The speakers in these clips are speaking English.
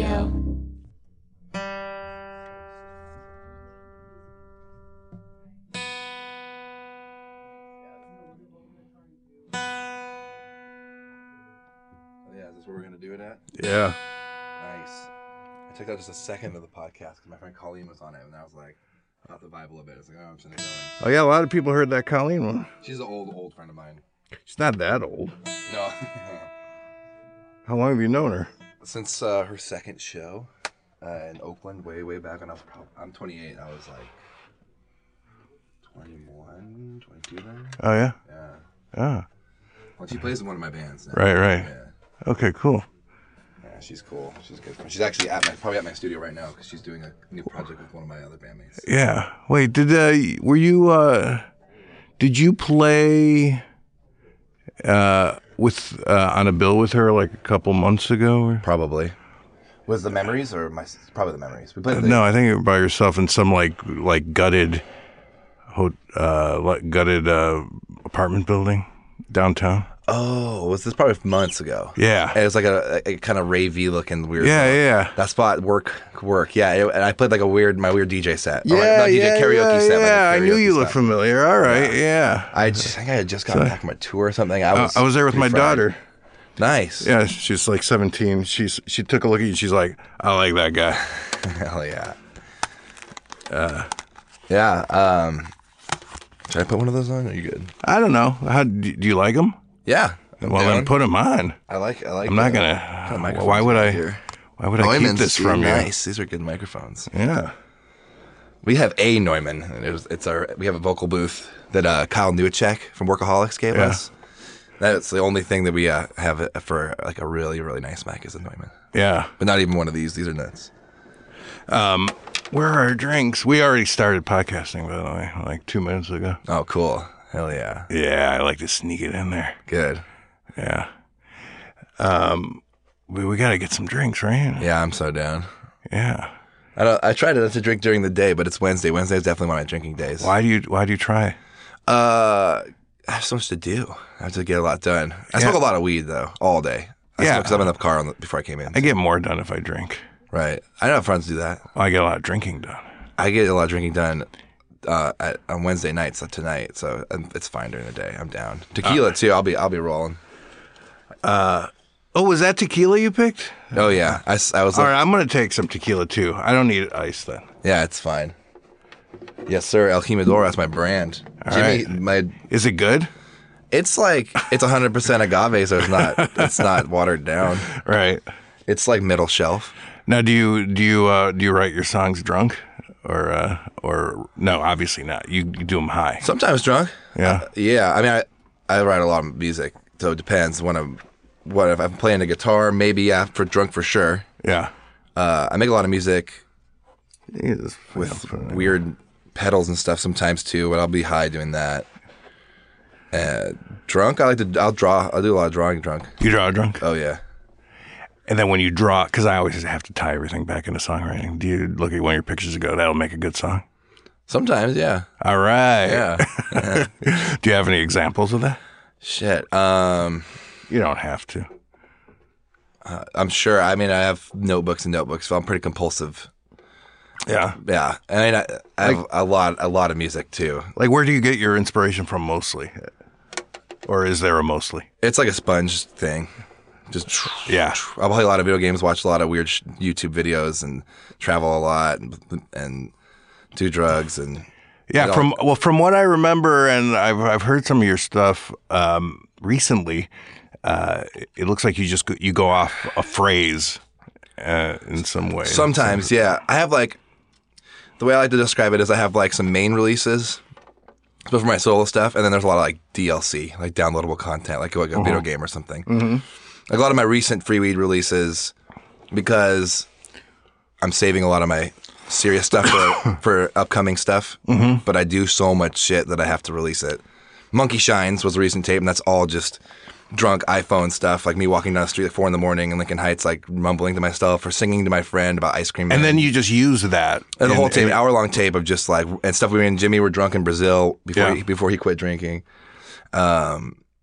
Radio. Yeah, is this where we're going to do it at? Yeah. Nice. I took out just a second of the podcast because my friend Colleen was on it, and I was like, about the Bible a bit. I was like, oh, I'm just going to go in. Oh, yeah, a lot of people heard that Colleen one. She's an old friend of mine. She's not that old. No. How long have you known her? Since her second show in Oakland, way back when I'm 28. I was like 21, 22 then. Oh, yeah? Yeah. Ah. Well, she plays in one of my bands now. Right. Yeah. Okay, cool. Yeah, she's cool. She's good. She's actually probably at my studio right now because she's doing a new project with one of my other bandmates. Yeah. Wait, did you play with on a bill with her like a couple months ago? Or? Probably. Was the Memories or probably the Memories? We played. No, I think you were by yourself in some like gutted apartment building downtown. Oh, was this probably months ago? Yeah. It was like a kind of ravey looking weird. Yeah. That spot work. Yeah, and I played like my weird DJ set. Yeah, not DJ karaoke set. Yeah, I knew you looked looked familiar. All right, yeah. I think I had just gotten back from a tour or something. I was there with my daughter. Nice. Yeah, she's like 17. She took a look at you and she's like, I like that guy. Hell yeah. Yeah. Should I put one of those on? Are you good? I don't know. How do you like them? Yeah. Well, then put them on. I like. I'm not gonna. Why would I? Here. Why would I keep this from you? Nice. These are good microphones. Yeah. We have a Neumann. We have a vocal booth that Kyle Newacek from Workaholics gave us. That's the only thing that we have for like a really, really nice mic is a Neumann. Yeah. But not even one of these. These are nuts. Where are our drinks? We already started podcasting, by the way, like 2 minutes ago. Oh, cool. Hell yeah. Yeah, I like to sneak it in there. Good. Yeah. We got to get some drinks, right? Yeah, I'm so down. Yeah. I tried not to drink during the day, but it's Wednesday. Wednesday is definitely one of my drinking days. Why do you try? I have so much to do. I have to get a lot done. I smoke a lot of weed though, all day. Because I'm in the car before I came in. I get more done if I drink. Right. I know friends do that. Well, I get a lot of drinking done. I get a lot of drinking done on Wednesday nights tonight, so it's fine during the day. I'm down. Tequila too. I'll be rolling. Was that tequila you picked? Oh yeah. I was. All right, I'm gonna take some tequila too. I don't need ice then. Yeah, it's fine. Yes, sir. El Jimador. That's my brand. All Jimmy, right. Is it good? It's like it's 100% agave, so it's not watered down. Right. It's like middle shelf. Now, do you write your songs drunk, or no? Obviously not. You do them high. Sometimes drunk. Yeah. Yeah. I mean, I write a lot of music, so it depends. If I'm playing a guitar, maybe for drunk for sure. Yeah. I make a lot of music Jesus, with weird pedals and stuff sometimes too, but I'll be high doing that. Drunk, I'll do a lot of drawing drunk. You draw drunk? Oh yeah. And then when you draw, because I always have to tie everything back into songwriting. Do you look at one of your pictures and go, that'll make a good song? Sometimes, yeah. All right. Yeah. Do you have any examples of that? Shit. You don't have to. I'm sure. I mean, I have notebooks and notebooks, so I'm pretty compulsive. Yeah. Yeah. I mean, I have a lot of music too. Like, where do you get your inspiration from mostly? Or is there a mostly? It's like a sponge thing. Just yeah. I'll play a lot of video games, watch a lot of weird YouTube videos, and travel a lot, and do drugs, and yeah. From what I remember, and I've heard some of your stuff recently. It looks like you go off a phrase in some way. Sometimes, yeah. I have like the way I like to describe it is I have like some main releases, but for my solo stuff, and then there's a lot of like DLC, like downloadable content, like a video game or something. Mm-hmm. Like a lot of my recent free weed releases, because I'm saving a lot of my serious stuff for upcoming stuff, but I do so much shit that I have to release it. Monkey Shines was a recent tape, and that's all just drunk iPhone stuff, like me walking down the street at 4 a.m. in Lincoln Heights, like mumbling to myself or singing to my friend about ice cream. And then you just use that. And the whole tape, hour-long tape of just like, and stuff. We and Jimmy were drunk in Brazil before he quit drinking.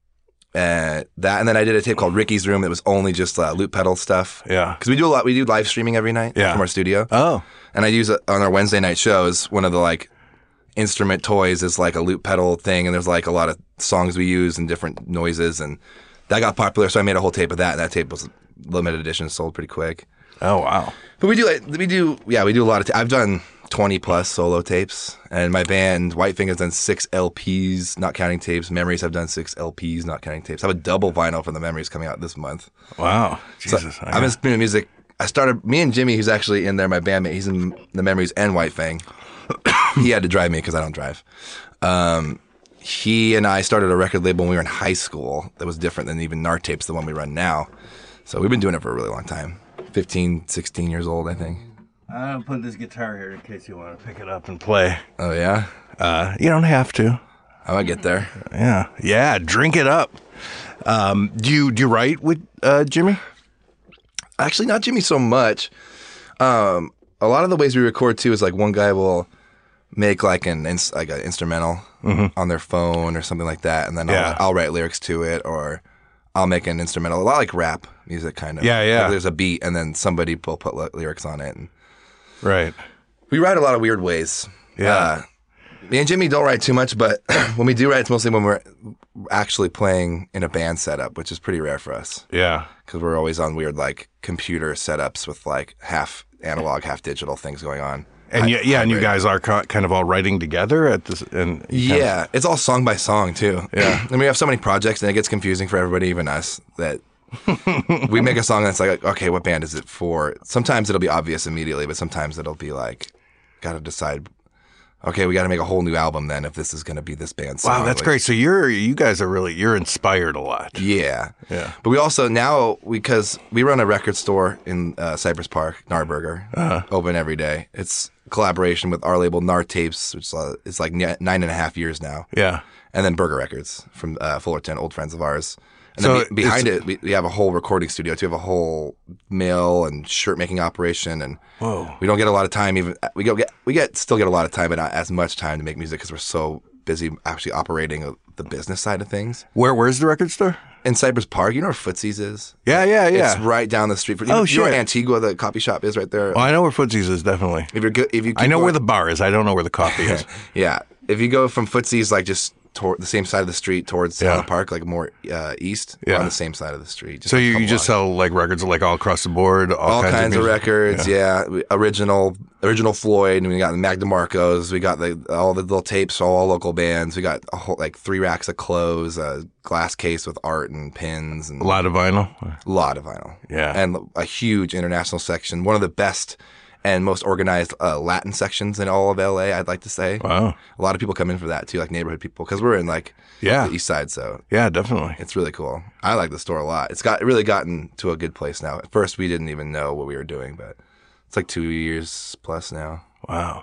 and then I did a tape called Ricky's Room that was only just loop pedal stuff. Yeah. Because we do a lot. We do live streaming every night from our studio. Oh. And I use it on our Wednesday night shows. One of the like instrument toys is like a loop pedal thing, and there's like a lot of songs we use and different noises, and that got popular. So I made a whole tape of that, and that tape was limited edition, sold pretty quick. Oh wow. But we do a lot of. I've done 20 plus solo tapes, and my band Whitefinger has done 6 LPs, not counting tapes. Memories have done 6 LPs, not counting tapes. I have a double vinyl for the Memories coming out this month. Wow, Jesus! So I've been spinning music. I started. Me and Jimmy, who's actually in there, my bandmate. He's in the Memories and Whitefang. He had to drive me because I don't drive. He and I started a record label when we were in high school that was different than even NAR Tapes, the one we run now. So we've been doing it for a really long time. 15, 16 years old, I think. I'll put this guitar here in case you want to pick it up and play. Oh, yeah? You don't have to. I might get there. Yeah, drink it up. Do you write with Jimmy? Actually, not Jimmy so much. A lot of the ways we record, too, is like one guy will make like an instrumental on their phone or something like that, and then I'll write lyrics to it, or I'll make an instrumental, a lot like rap music, kind of. Yeah. Like there's a beat, and then somebody will put lyrics on it. And Right. we write a lot of weird ways. Yeah. Me and Jimmy don't write too much, but when we do write, it's mostly when we're actually playing in a band setup, which is pretty rare for us. Yeah. Because we're always on weird like computer setups with like half analog, half digital things going on. And and you guys are kind of all writing together at this. And it's all song by song too. Yeah. And we have so many projects, and it gets confusing for everybody, even us, that we make a song that's like, okay, what band is it for? Sometimes it'll be obvious immediately, but sometimes it'll be like, got to decide. Okay, we got to make a whole new album then if this is going to be this band's song. Wow, that's great. So you guys are you're inspired a lot. Yeah. Yeah. But we also now, because we run a record store in Cypress Park, NAR Burger, open every day. It's a collaboration with our label NAR Tapes, which is like 9.5 years now. Yeah. And then Burger Records from Fullerton, old friends of ours. And So then behind it, we have a whole recording studio too. We have a whole mail and shirt making operation, and Whoa. we don't get a lot of time. Even we still get a lot of time, but not as much time to make music because we're so busy actually operating the business side of things. Where's the record store? In Cypress Park, you know where Footsie's is? Yeah. It's right down the street. You know where Antigua, the coffee shop, is right there? Oh, I know where Footsie's is, definitely. I know where the bar is. I don't know where the coffee is. Yeah. If you go from Footsie's, like just toward the same side of the street towards the park, like more east, we're on the same side of the street. So you just sell like records like all across the board? All kinds of music? records, Original Floyd, and we got the Mac DeMarcos, we got all the little tapes, all local bands. We got a whole, like 3 racks of clothes, a glass case with art and pins. And a lot of vinyl? Yeah. And a huge international section. One of the best and most organized Latin sections in all of LA, I'd like to say. Wow. A lot of people come in for that too, like neighborhood people, because we're in like the east side, so yeah, definitely. it's really cool. I like the store a lot. It's really gotten to a good place now. At first, we didn't even know what we were doing, but it's like 2 years plus now. Wow.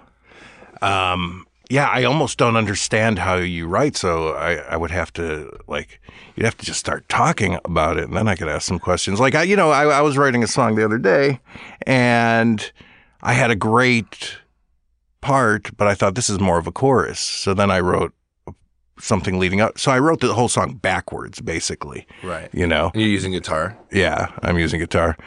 Yeah, I almost don't understand how you write, so I would have to you'd have to just start talking about it, and then I could ask some questions. Like I was writing a song the other day, and I had a great part, but I thought this is more of a chorus. So then I wrote something leading up. So I wrote the whole song backwards, basically. Right. You know? And you're using guitar? Yeah, I'm using guitar.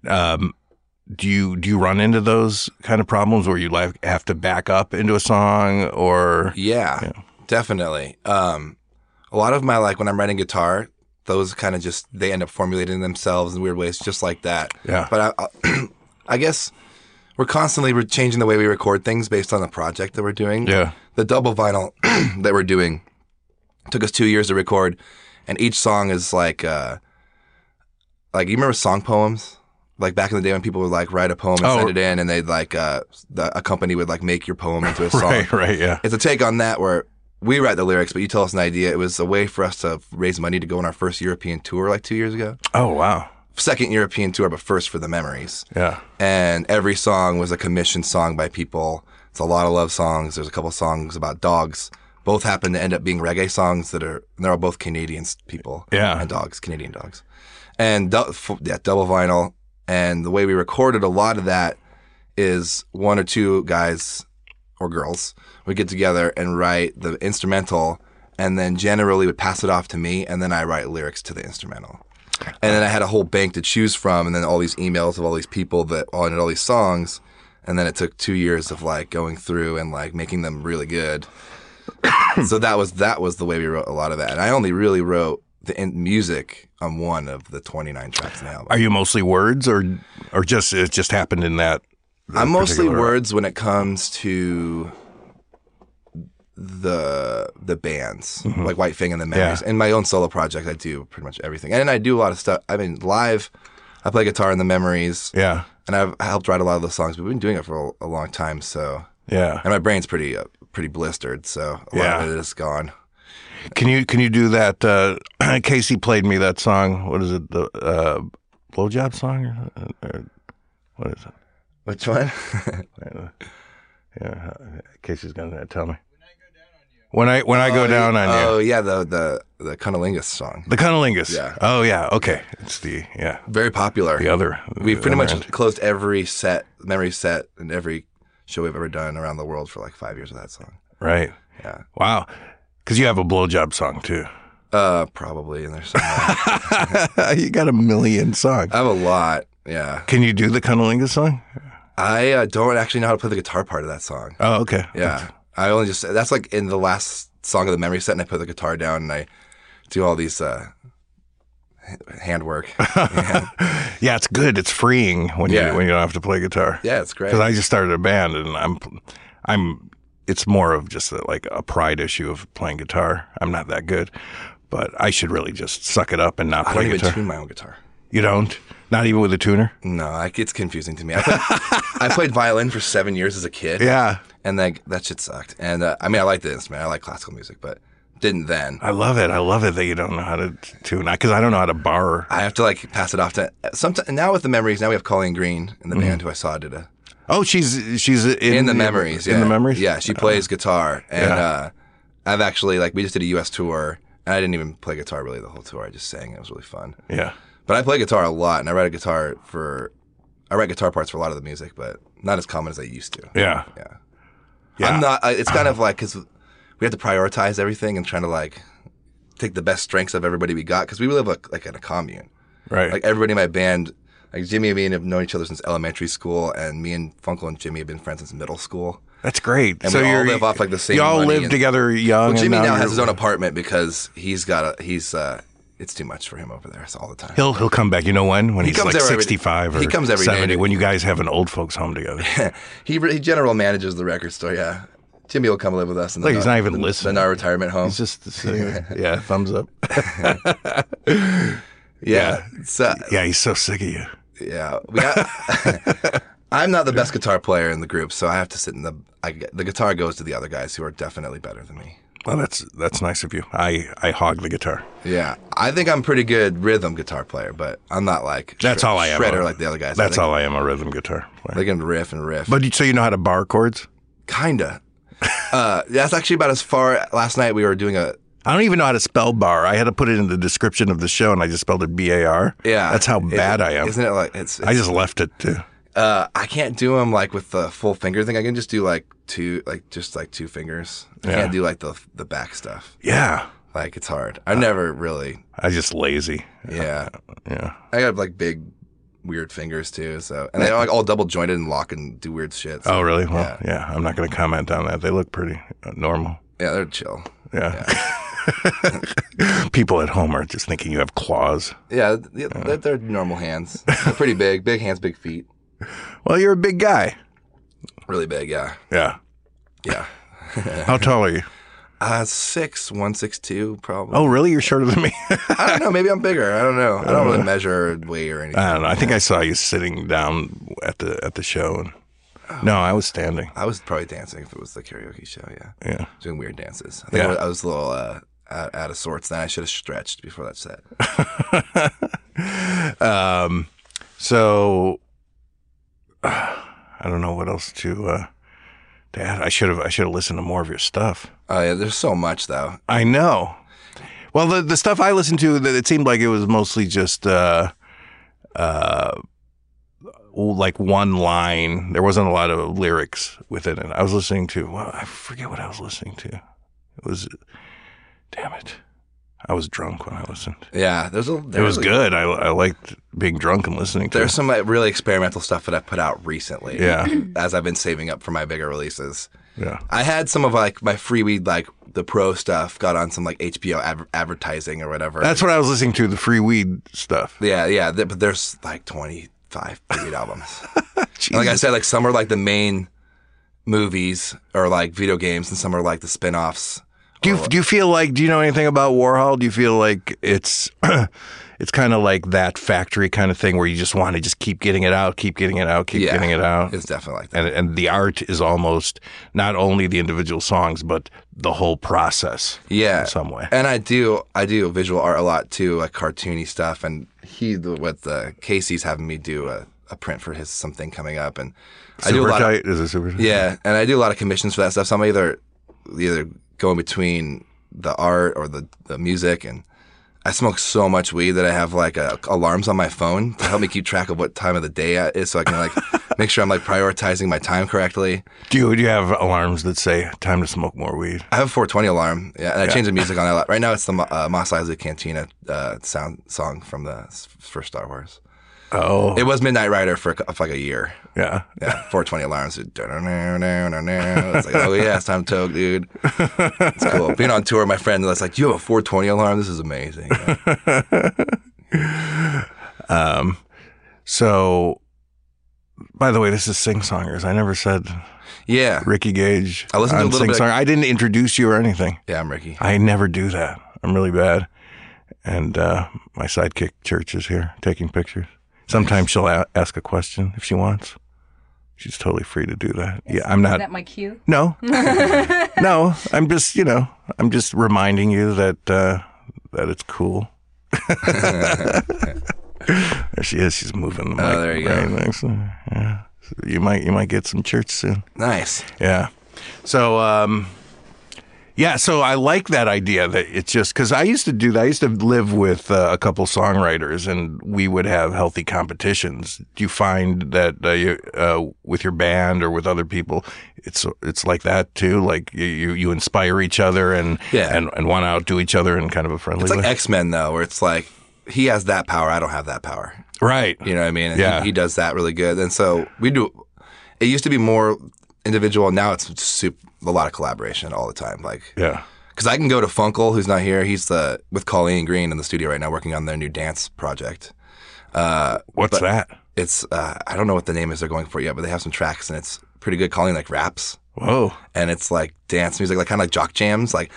Do you run into those kind of problems where you have to back up into a song or? Yeah. Definitely. A lot of my, when I'm writing guitar, those kind of they end up formulating themselves in weird ways just like that. Yeah. But I guess we're constantly changing the way we record things based on the project that we're doing. Yeah. The double vinyl that we're doing took us 2 years to record, and each song is like you remember song poems? Like back in the day when people would write a poem and send it in, and they'd a company would make your poem into a song. Right, yeah. It's a take on that where we write the lyrics, but you tell us an idea. It was a way for us to raise money to go on our first European tour 2 years ago. Oh, wow. Second European tour, but first for the Memories. Yeah. And every song was a commissioned song by people. It's a lot of love songs. There's a couple songs about dogs. Both happen to end up being reggae songs they're all both Canadian people. Yeah. And dogs, Canadian dogs. And double vinyl. And the way we recorded a lot of that is 1 or 2 guys or girls would get together and write the instrumental, and then generally would pass it off to me, and then I write lyrics to the instrumental. And then I had a whole bank to choose from, and then all these emails of all these people that wanted all these songs, and then it took 2 years of like going through and like making them really good. So that was the way we wrote a lot of that. And I only really wrote the music on one of the 29 tracks in the album. Are you mostly words, or just it just happened in that? I'm mostly words when it comes to the bands, like White Fang and the Memories. Yeah. In my own solo project, I do pretty much everything. And I do a lot of stuff. I mean, live, I play guitar in the Memories. Yeah. And I've helped write a lot of those songs. But we've been doing it for a long time, so. Yeah. And my brain's pretty blistered, so a lot of it is gone. Can you do that? Casey played me that song. What is it? The blowjob song? Or what is it? Which one? Yeah, Casey's gonna tell me. When I go down on you. Oh yeah, the Cunnilingus song. The Cunnilingus. Yeah. Oh yeah. Okay. It's Very popular. the other. We've pretty other much end. closed every memory set and every show we've ever done around the world for like 5 years with that song. Right. Yeah. Wow. Because you have a blowjob song too. Probably in there somewhere. You got a million songs. I have a lot. Yeah. Can you do the Cunnilingus song? I don't actually know how to play the guitar part of that song. Oh, okay. Yeah. I only that's like in the last song of the memory set, and I put the guitar down and I do all these handwork. Yeah, it's good. It's freeing when you don't have to play guitar. Yeah, it's great. Because I just started a band, and I'm. It's more of just like a pride issue of playing guitar. I'm not that good, but I should really just suck it up and not I play don't guitar. even tune my own guitar. You don't? Not even with a tuner? No, it's confusing to me. I played violin for 7 years as a kid. Yeah. And that shit sucked. And I mean, I like the instrument. I like classical music, but didn't then. I love it. I love it that you don't know how to tune. Because I don't know how to bar. I have to like pass it off to sometimes. Now with the memories, now we have Colleen Green in the band who I saw did a. Oh, she's In the memories. In the memories? Yeah, she plays guitar. And I've actually, like, we just did a U.S. tour, and I didn't even play guitar really the whole tour. I just sang. It was really fun. Yeah. But I play guitar a lot, and I write guitar parts for a lot of the music, but not as common as I used to. Yeah. Yeah. Yeah. I'm not. It's kind of like because we have to prioritize everything and trying to like take the best strengths of everybody we got because we live like in a commune. Right. Like everybody in my band, like Jimmy and me have known each other since elementary school, and me and Funkel and Jimmy have been friends since middle school. That's great. And we all live off like the same. You all money live together young. Well, Jimmy and now has you're- his own apartment because it's too much for him over there. It's all the time. He'll come back. You know when he's comes like every- 65 or he comes every day 70. to- When you guys have an old folks home together. He general manages the record store. Yeah, Jimmy will come live with us. In Look, he's not even listening. in our retirement home. He's just sitting there. Yeah, thumbs up. yeah. So, Yeah, he's so sick of you. yeah. I'm not the best guitar player in the group, so I have to sit in the guitar goes to the other guys who are definitely better than me. Well, that's nice of you. I hog the guitar. Yeah, I think I'm pretty good rhythm guitar player, but I'm not like That's all I am. shredder like the other guys. That's all I am, a rhythm guitar player. They can riff and riff. But so you know how to bar chords? Kinda. That's actually about as far. Last night we were doing a. I don't even know how to spell bar. I had to put it in the description of the show, and I just spelled it BAR. Yeah, That's how bad I am. Isn't it like it's I just left it too. I can't do them like with the full finger thing. I can just do like two fingers. I Yeah. can't do like the back stuff. Yeah. Like it's hard. I never really. I just lazy. Yeah. Yeah. I got like big, weird fingers too. So and they're like all double jointed and lock and do weird shit. So, Oh, really? Well, yeah. I'm not going to comment on that. They look pretty normal. yeah, they're chill. Yeah. People at home are just thinking you have claws. Yeah, they're normal hands. They're pretty big hands, big feet. Well, you're a big guy. Really big. Yeah. Yeah. Yeah. How tall are you? 162 probably. Oh, really? You're shorter than me. I don't know. Maybe I'm bigger. I don't know. I don't really measure weight or anything. I don't know. I think I saw you sitting down at the show. And, no, I was standing. I was probably dancing if it was the karaoke show. Yeah. Yeah. Doing weird dances. I think I was a little out of sorts. Then I should have stretched before that set. So I don't know what else to add. I should have listened to more of your stuff. Oh yeah, there's so much though. I know. Well, the stuff I listened to, it seemed like it was mostly just like one line. There wasn't a lot of lyrics within it. I was listening to, well, I forget what I was listening to. It was Damn it. I was drunk when I listened. Yeah, It was good. I liked being drunk and listening to it. There's some really experimental stuff that I put out recently. Yeah. As I've been saving up for my bigger releases. Yeah. I had some of like my free weed, like the pro stuff, got on some like HBO advertising or whatever. That's what I was listening to, the free weed stuff. Yeah. But there's like 25 free weed albums. And like I said, like some are like the main movies or like video games, and some are like the spin-offs. Do you feel like, do you know anything about Warhol? Do you feel like it's it's kind of like that factory kind of thing where you just want to just keep getting it out, keep getting it out, keep getting it out? It's definitely like that. And the art is almost not only the individual songs, but the whole process. Yeah. In some way. And I do visual art a lot too, like cartoony stuff. And Casey's having me do a print for something coming up. And I do a lot tight? Is it super tight? Yeah. And I do a lot of commissions for that stuff. So I'm either going between the art or the music, and I smoke so much weed that I have like alarms on my phone to help me keep track of what time of the day it is, so I can like make sure I'm like prioritizing my time correctly. Do you have alarms that say time to smoke more weed? I have a 420 alarm, and I change the music on it a lot. Right now it's the Mos Eisley Cantina song from the first Star Wars. Oh. It was Midnight Rider for like a year. Yeah. Yeah, 420 alarms. It's like, oh yeah, it's time to toke, dude. It's cool. Being on tour with my friend that's like, you have a 420 alarm? This is amazing. So, by the way, this is Sing Songers. I never said Ricky Gage. I listened to a little bit. I didn't introduce you or anything. Yeah, I'm Ricky. I never do that. I'm really bad. And my sidekick Church is here taking pictures. Sometimes she'll ask a question if she wants. She's totally free to do that. Yeah, I'm not. Is that my cue? No, no. I'm just, I'm just reminding you that that it's cool. There she is. She's moving the mic. Oh, there you go. Next to her. Yeah. So you might get some church soon. Nice. Yeah. So so I like that idea that it's just because I used to do that. I used to live with a couple songwriters, and we would have healthy competitions. Do you find that with your band or with other people, it's like that too? Like you inspire each other and want to outdo each other in kind of a friendly way? It's like X-Men though, where it's like he has that power, I don't have that power. Right. You know what I mean? And yeah. He does that really good. And so we do. It used to be more individual. Now it's a lot of collaboration all the time. Like, yeah. Because I can go to Funkle, who's not here. He's with Colleen Green in the studio right now, working on their new dance project. What's that? It's I don't know what the name is they're going for yet, but they have some tracks and it's pretty good. Colleen like raps. Whoa. And it's like dance music, like kind of like jock jams, like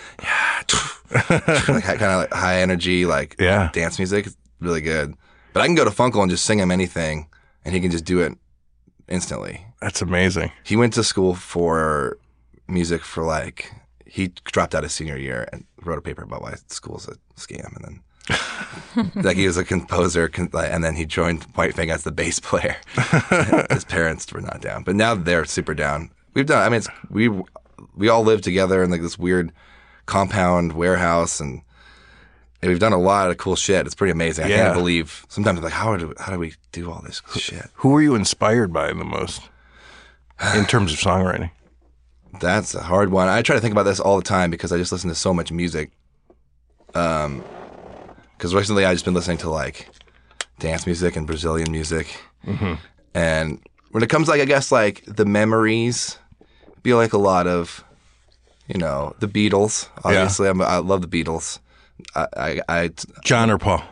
like kind of like high energy, like dance music. It's really good. But I can go to Funkle and just sing him anything, and he can just do it instantly. That's amazing. He went to school for music for he dropped out his senior year and wrote a paper about why school's a scam, and then like he was a composer, and then he joined White Fang as the bass player. His parents were not down, but now they're super down. We all live together in like this weird compound warehouse, and we've done a lot of cool shit. It's pretty amazing. I can't believe. Sometimes I'm like, how do we do all this shit? Who were you inspired by the most in terms of songwriting? That's a hard one. I try to think about this all the time because I just listen to so much music. Because recently I've just been listening to like dance music and Brazilian music. Mm-hmm. And when it comes I guess like the memories, be like a lot of, the Beatles. Obviously, I love the Beatles. John or Paul?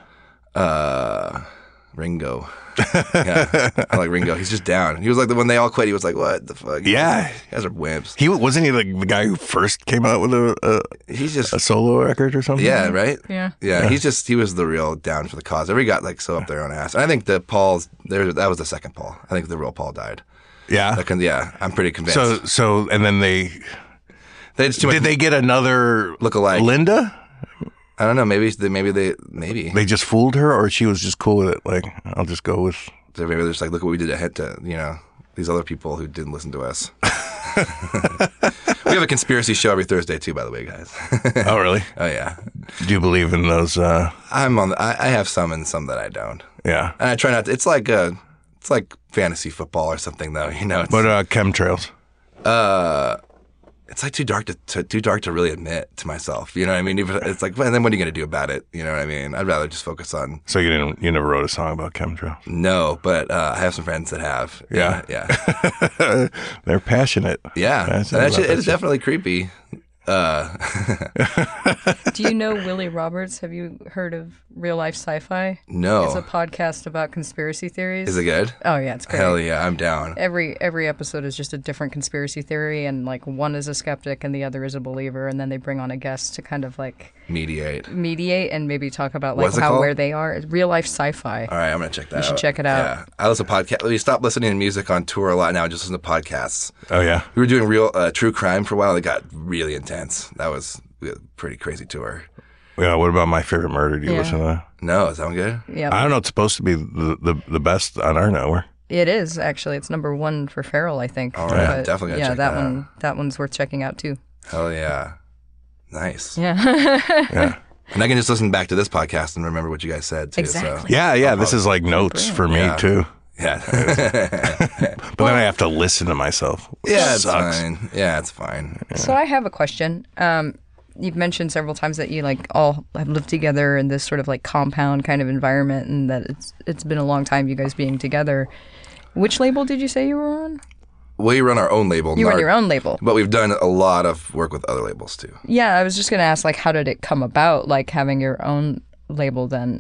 Ringo. Yeah, I like Ringo. He's just down. He was like when they all quit. He was like, "What the fuck? Yeah, you guys are wimps." Wasn't he like the guy who first came out with a solo record or something? Yeah, right. Yeah. He was the real down for the cause. Everybody got like so up their own ass. And I think that was the second Paul. I think the real Paul died. Yeah, I'm pretty convinced. So and then they just too much. Did they get another lookalike Linda? I don't know. Maybe they just fooled her, or she was just cool with it. Like, I'll just go with. Maybe they're just like, look what we did to these other people who didn't listen to us. We have a conspiracy show every Thursday too, by the way, guys. Oh, really? Oh, yeah. Do you believe in those? I have some and some that I don't. Yeah. And I try not to. It's like fantasy football or something, though. It's, what chemtrails? it's like too dark to really admit to myself. You know what I mean? Even it's like, well, then what are you going to do about it? You know what I mean? I'd rather just focus on. So you never wrote a song about chemtrails? No, but I have some friends that have. Yeah. Yeah. They're passionate. Yeah. Passionate It's about definitely creepy. Do you know Willie Roberts? Have you heard of Real Life Sci-Fi? No. It's a podcast about conspiracy theories. Is it good? Oh yeah, it's great. Hell yeah, I'm down. Every episode is just a different conspiracy theory, and like one is a skeptic and the other is a believer, and then they bring on a guest to kind of like Mediate and maybe talk about like What's it called? where they are. It's Real Life Sci-Fi. All right, I'm gonna check that out. You should check it out. Yeah, I listen to podcasts. We stopped listening to music on tour a lot now. Just listen to podcasts. Oh yeah. We were doing real true crime for a while. It got really intense. That was a pretty crazy tour. Yeah. What about My Favorite Murder? Do you Yeah. listen to that? No, is that one good? Yeah, I don't know. It's supposed to be the best on our network. it is actually. It's number 1 for Feral, I think. All right, But, definitely gonna yeah, check that that out. one. That one's worth checking out too. Hell yeah, nice. Yeah, Yeah. And I can just listen back to this podcast and remember what you guys said too. Exactly. Yeah. This is like notes for me Yeah. too. So, yeah. But then I have to listen to myself. which Yeah, it's sucks. fine. Yeah, it's fine. So I have a question. You've mentioned several times that you like all have lived together in this sort of like compound kind of environment, and that it's been a long time you guys being together. Which label did you say you were on? We run our own label. You run your own label. But we've done a lot of work with other labels too. Yeah, I was just gonna ask, like, how did it come about, like having your own label then,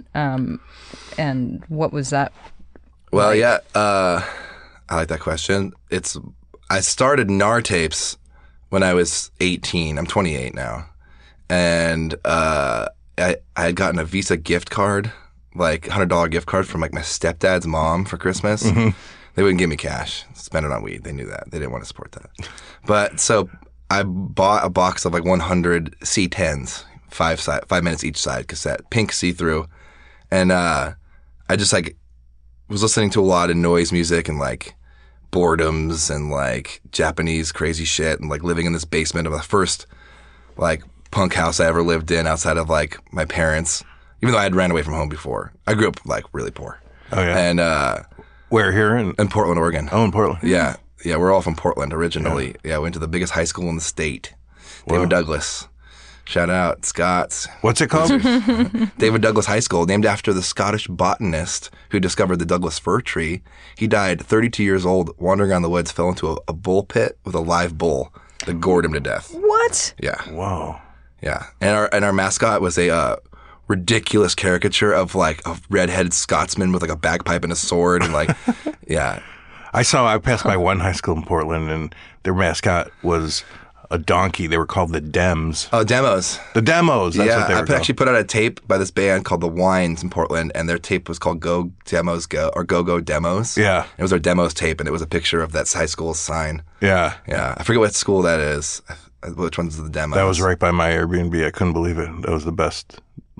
and what was that? Well, yeah, I like that question. I started NAR Tapes when I was 18. I'm 28 now. And I had gotten a Visa gift card, like $100 gift card from like my stepdad's mom for Christmas. Mm-hmm. They wouldn't give me cash. Spend it on weed. They knew that. They didn't want to support that. But so I bought a box of like 100 C10s, 5 minutes each side cassette, pink see-through. And I just like was listening to a lot of noise music and like boredoms and like Japanese crazy shit and like living in this basement of the first like punk house I ever lived in outside of like my parents, even though I had ran away from home before. I grew up like really poor. Oh yeah. And Where here in Portland, Oregon. in Portland? Yeah. Yeah, we're all from Portland originally. Yeah, went to the biggest high school in the state. David Douglas. Shout out, Scots. What's it called? David Douglas High School, named after the Scottish botanist who discovered the Douglas fir tree. He died 32 years old, wandering around the woods, fell into a bull pit with a live bull that gored him to death. What? Yeah, Whoa. yeah. And our mascot was a ridiculous caricature of like a redheaded Scotsman with like a bagpipe and a sword and like, yeah. I passed by one high school in Portland, and their mascot was a donkey. They were called the Dems. Oh, Demos. The Demos. That's Yeah, what they were I called. actually put out a tape by this band called The Wines in Portland, and their tape was called Go Demos Go, or Go Go Demos. Yeah. It was our demos tape, and it was a picture of that high school sign. Yeah. Yeah, I forget what school that is. Which one's the demos? That was right by my Airbnb. I couldn't believe it. That was the best,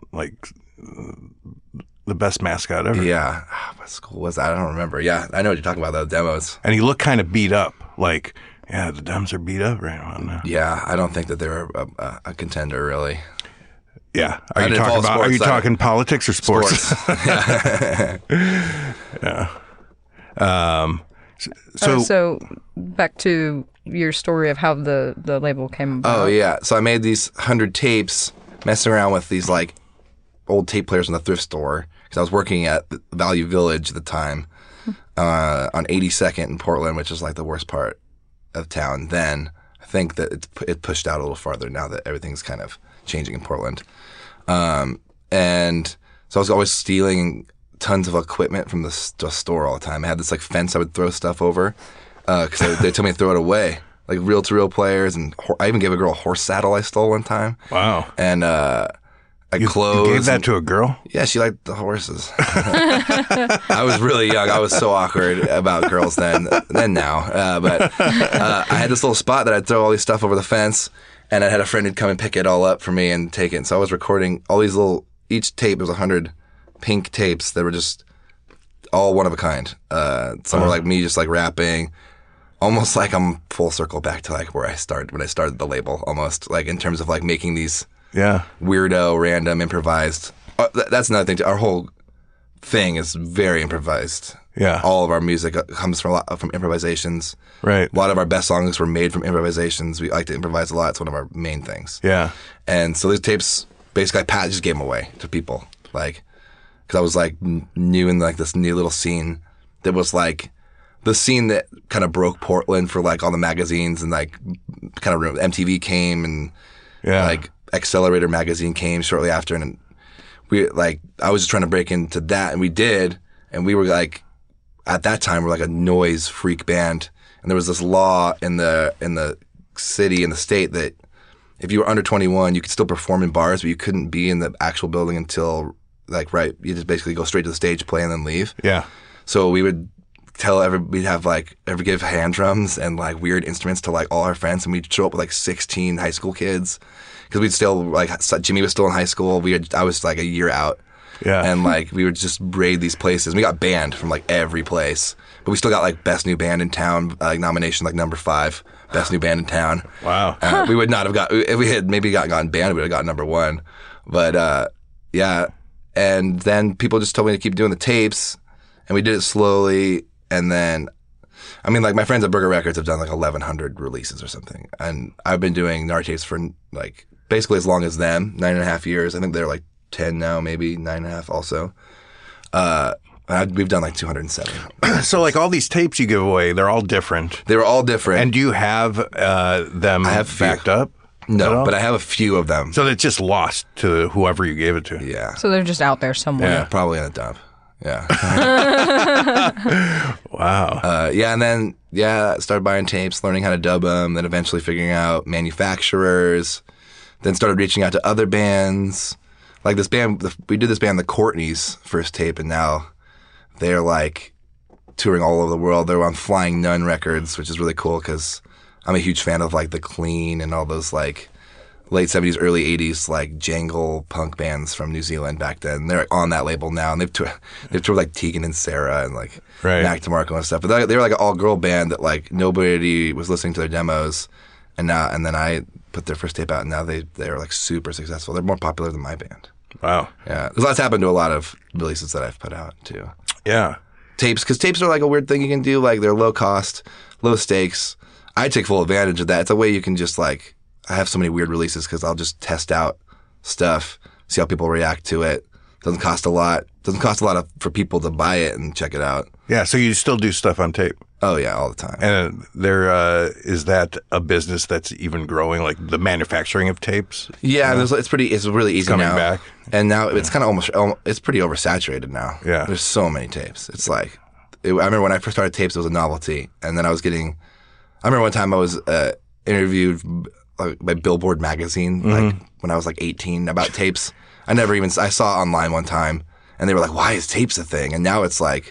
the best mascot ever. Yeah. What school was that? I don't remember. Yeah, I know what you're talking about, though, demos. And he looked kind of beat up. Like, yeah, the Dems are beat up right now. Yeah, I don't think that they're a contender, really. Yeah. I Are you didn't follow talking Are you sports, talking politics or sports? Yeah. So back to your story of how the label came about. Oh, yeah. So I made these 100 tapes messing around with these, like, old tape players in the thrift store because I was working at Value Village at the time on 82nd in Portland, which is, like, the worst part of town then. I think that it pushed out a little farther now that everything's kind of changing in Portland. And so I was always stealing tons of equipment from the store all the time. I had this like fence I would throw stuff over because they told me to throw it away, like reel-to-reel players, and I even gave a girl a horse saddle I stole one time. Wow. And You gave that to a girl? Yeah, she liked the horses. I was really young. I was so awkward about girls then now. But I had this little spot that I'd throw all these stuff over the fence, and I had a friend who'd come and pick it all up for me and take it. And so I was recording all these each tape was 100 pink tapes that were just all one of a kind. Some were like me just like rapping, almost like I'm full circle back to like where I started when I started the label, almost like in terms of like making these Yeah. weirdo, random, improvised. That's another thing. Our whole thing is very improvised. Yeah. All of our music comes from improvisations. Right. A lot of our best songs were made from improvisations. We like to improvise a lot. It's one of our main things. Yeah. And so these tapes, basically, Pat just gave them away to people, like, because I was like new in like this new little scene that was like the scene that kind of broke Portland for like all the magazines, and like kind of MTV came, and like Accelerator magazine came shortly after, and we like I was just trying to break into that, and we did, and we were like at that time we're like a noise freak band, and there was this law in the city, in the state, that if you were under 21, you could still perform in bars, but you couldn't be in the actual building until you just basically go straight to the stage, play, and then leave. Yeah. So we would we'd have like give hand drums and like weird instruments to like all our friends, and we'd show up with like 16 high school kids, because we'd still like Jimmy was still in high school. I was like a year out. Yeah. And like we would just raid these places. We got banned from like every place, but we still got like best new band in town nomination, like number 5 best new band in town. Wow. We would not have got, if we had maybe gotten banned, we would have got number 1. But yeah. And then people just told me to keep doing the tapes, and we did it slowly. And then, I mean, like my friends at Burger Records have done like 1,100 releases or something, and I've been doing Gnarly Tapes for like basically as long as them, 9.5 years. I think they're like 10 now, maybe 9.5 also. We've done like 207. So like all these tapes you give away, they're all different. They were all different. And do you have them backed up? No, but I have a few of them. So it's just lost to whoever you gave it to. Yeah. So they're just out there somewhere. Yeah, probably in a dump. Yeah. Wow. Yeah, and then, started buying tapes, learning how to dub them, then eventually figuring out manufacturers, then started reaching out to other bands. Like this band, we did this band, the Courtneys, first tape, and now they're like touring all over the world. They're on Flying Nun Records, which is really cool because I'm a huge fan of like The Clean and all those like late 70s, early 80s like jangle punk bands from New Zealand back then. They're on that label now, and they've toured like Tegan and Sarah and like Mac DeMarco and stuff. But they were like an all-girl band that like nobody was listening to their demos, and then I put their first tape out, and now they're like super successful. They're more popular than my band. Wow. Yeah, because that's happened to a lot of releases that I've put out too. Yeah. Tapes, because tapes are like a weird thing you can do. Like they're low cost, low stakes. I take full advantage of that. It's a way you can just like, I have so many weird releases because I'll just test out stuff, see how people react to it. Doesn't cost a lot. Doesn't cost a lot for people to buy it and check it out. Yeah, so you still do stuff on tape. Oh yeah, all the time. And is that a business that's even growing, like the manufacturing of tapes? Yeah, it's really easy coming now. back. And now it's kind of it's pretty oversaturated now. Yeah. There's so many tapes. It's like, I remember when I first started tapes, it was a novelty. And then I remember one time I was interviewed by Billboard magazine, like when I was like 18, about tapes. I saw it online one time, and they were like, why is tapes a thing? And now it's like,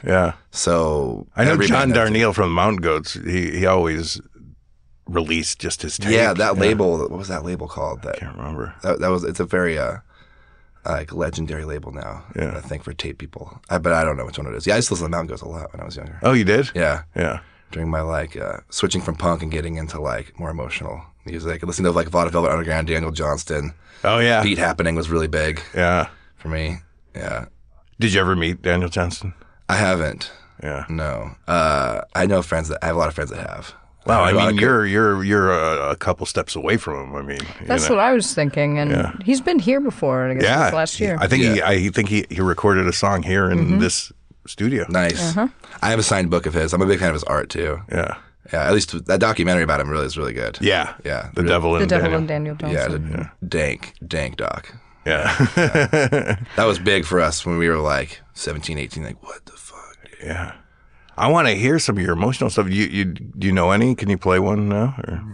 so. I know John Darnielle from the Mountain Goats, he always released just his tapes. Yeah, that label, what was that label called? I can't remember. It's a very like legendary label now, I think, for tape people. But I don't know which one it is. Yeah, I used to listen to Mountain Goats a lot when I was younger. Oh, you did? Yeah. Yeah. During my like switching from punk and getting into like more emotional music, listening to like Velvet Underground, Daniel Johnston. Oh yeah, Beat Happening was really big. Yeah, for me. Yeah. Did you ever meet Daniel Johnston? I haven't. Yeah. No. I have a lot of friends that have. Wow, I mean, you're a couple steps away from him. I mean, that's what I was thinking, and he's been here before. I guess last year. I think he recorded a song here in this studio. Nice. I have a signed book of his. I'm a big fan of his art too. Yeah. Yeah, at least that documentary about him is really good. Yeah. Yeah. The Devil and Daniel Johnston. Yeah, dank doc. Yeah. That was big for us when we were like 17, 18, like, what the fuck? Yeah. I want to hear some of your emotional stuff. Do you know any? Can you play one now? Or?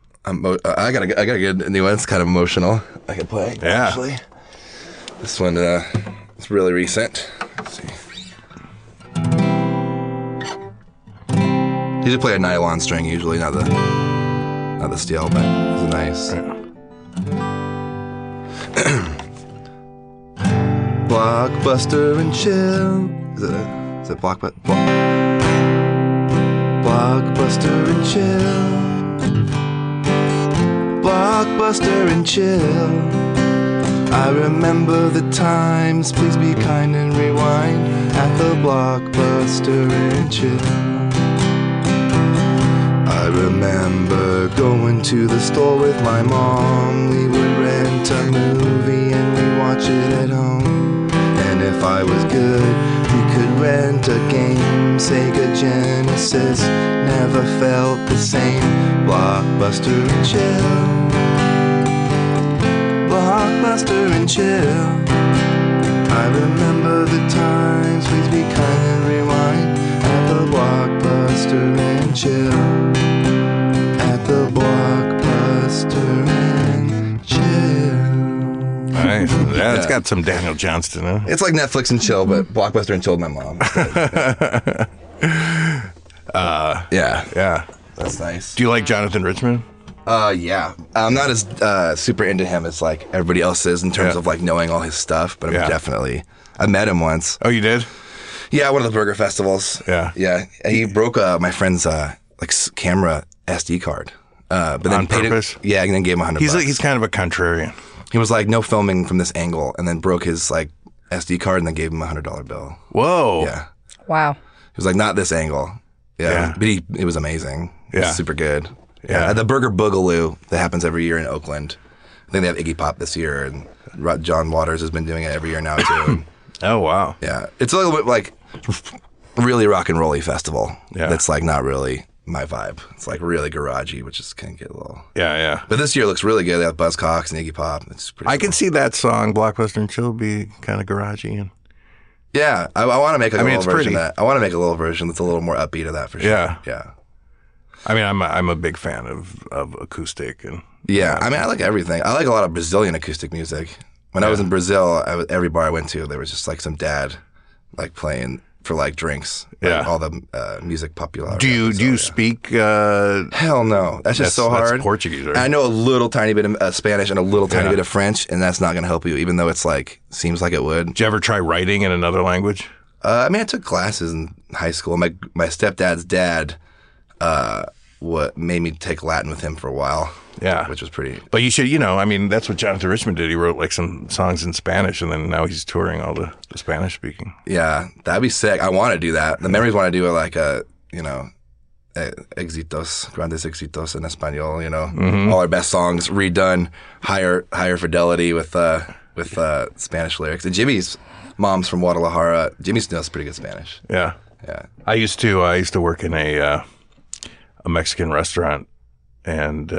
I gotta get a new one. It's kind of emotional. I can play. Yeah. Actually. This one is really recent. Let's see. You just play a nylon string usually, not the steel, but it's nice. Blockbuster and chill. Is it Blockbuster? Blockbuster and chill. Blockbuster and chill. I remember the times, please be kind and rewind at the Blockbuster and chill. I remember going to the store with my mom. We would rent a movie and we'd watch it at home. And if I was good, we could rent a game. Sega Genesis never felt the same. Blockbuster and chill. Blockbuster and chill. I remember the times, please be kind and rewind at the Blockbuster and chill. At the Blockbuster and chill. Nice. Yeah, it's got some Daniel Johnston, huh? It's like Netflix and chill, but Blockbuster and chill with my mom. Yeah. Yeah. That's nice. Do you like Jonathan Richman? Yeah. I'm not as super into him as like everybody else is in terms of like knowing all his stuff, but I met him once. Oh, you did? Yeah, one of the burger festivals. Yeah. Yeah. He broke my friend's camera SD card. But then On purpose? Yeah, and then gave him $100. He's kind of a contrarian. He was like, no filming from this angle, and then broke his like SD card and then gave him a $100 bill. Whoa. Yeah. Wow. He was like, not this angle. Yeah. But it was amazing. It was Yeah. super good. Yeah. At the Burger Boogaloo that happens every year in Oakland. I think they have Iggy Pop this year, and John Waters has been doing it every year now too. Oh, wow. Yeah. It's a little bit like really rock and rolly festival. Yeah. That's like not really my vibe. It's like really garagey, which is can get a little. Yeah, yeah. But this year looks really good. They have Buzzcocks and Iggy Pop. It's pretty. I can see that song, Blockbuster and Chill, be kind of garagey. And Yeah, I want to make a little it's version pretty. of that. I want to make a little version that's a little more upbeat of that for sure. Yeah. Yeah. I mean, I'm a big fan of acoustic and Yeah, I mean, I like everything. I like a lot of Brazilian acoustic music. When I was in Brazil, every bar I went to, there was just like some dad, like playing for like drinks. Like, Yeah. all the music popular. Do you speak? Hell no, that's just so hard. That's Portuguese, right? I know a little tiny bit of Spanish and a little tiny bit of French, and that's not going to help you, even though it's like seems like it would. Did you ever try writing in another language? I mean, I took classes in high school. My stepdad's dad, what made me take Latin with him for a while. Yeah. Which was pretty. But you should, I mean, that's what Jonathan Richman did. He wrote like some songs in Spanish, and then now he's touring all the Spanish speaking. Yeah, that'd be sick. I want to do that. The memories want to do it like éxitos, grandes éxitos in español. All our best songs redone, higher fidelity with Spanish lyrics. And Jimmy's mom's from Guadalajara. Jimmy knows pretty good Spanish. Yeah. Yeah. I used to work in a Mexican restaurant, and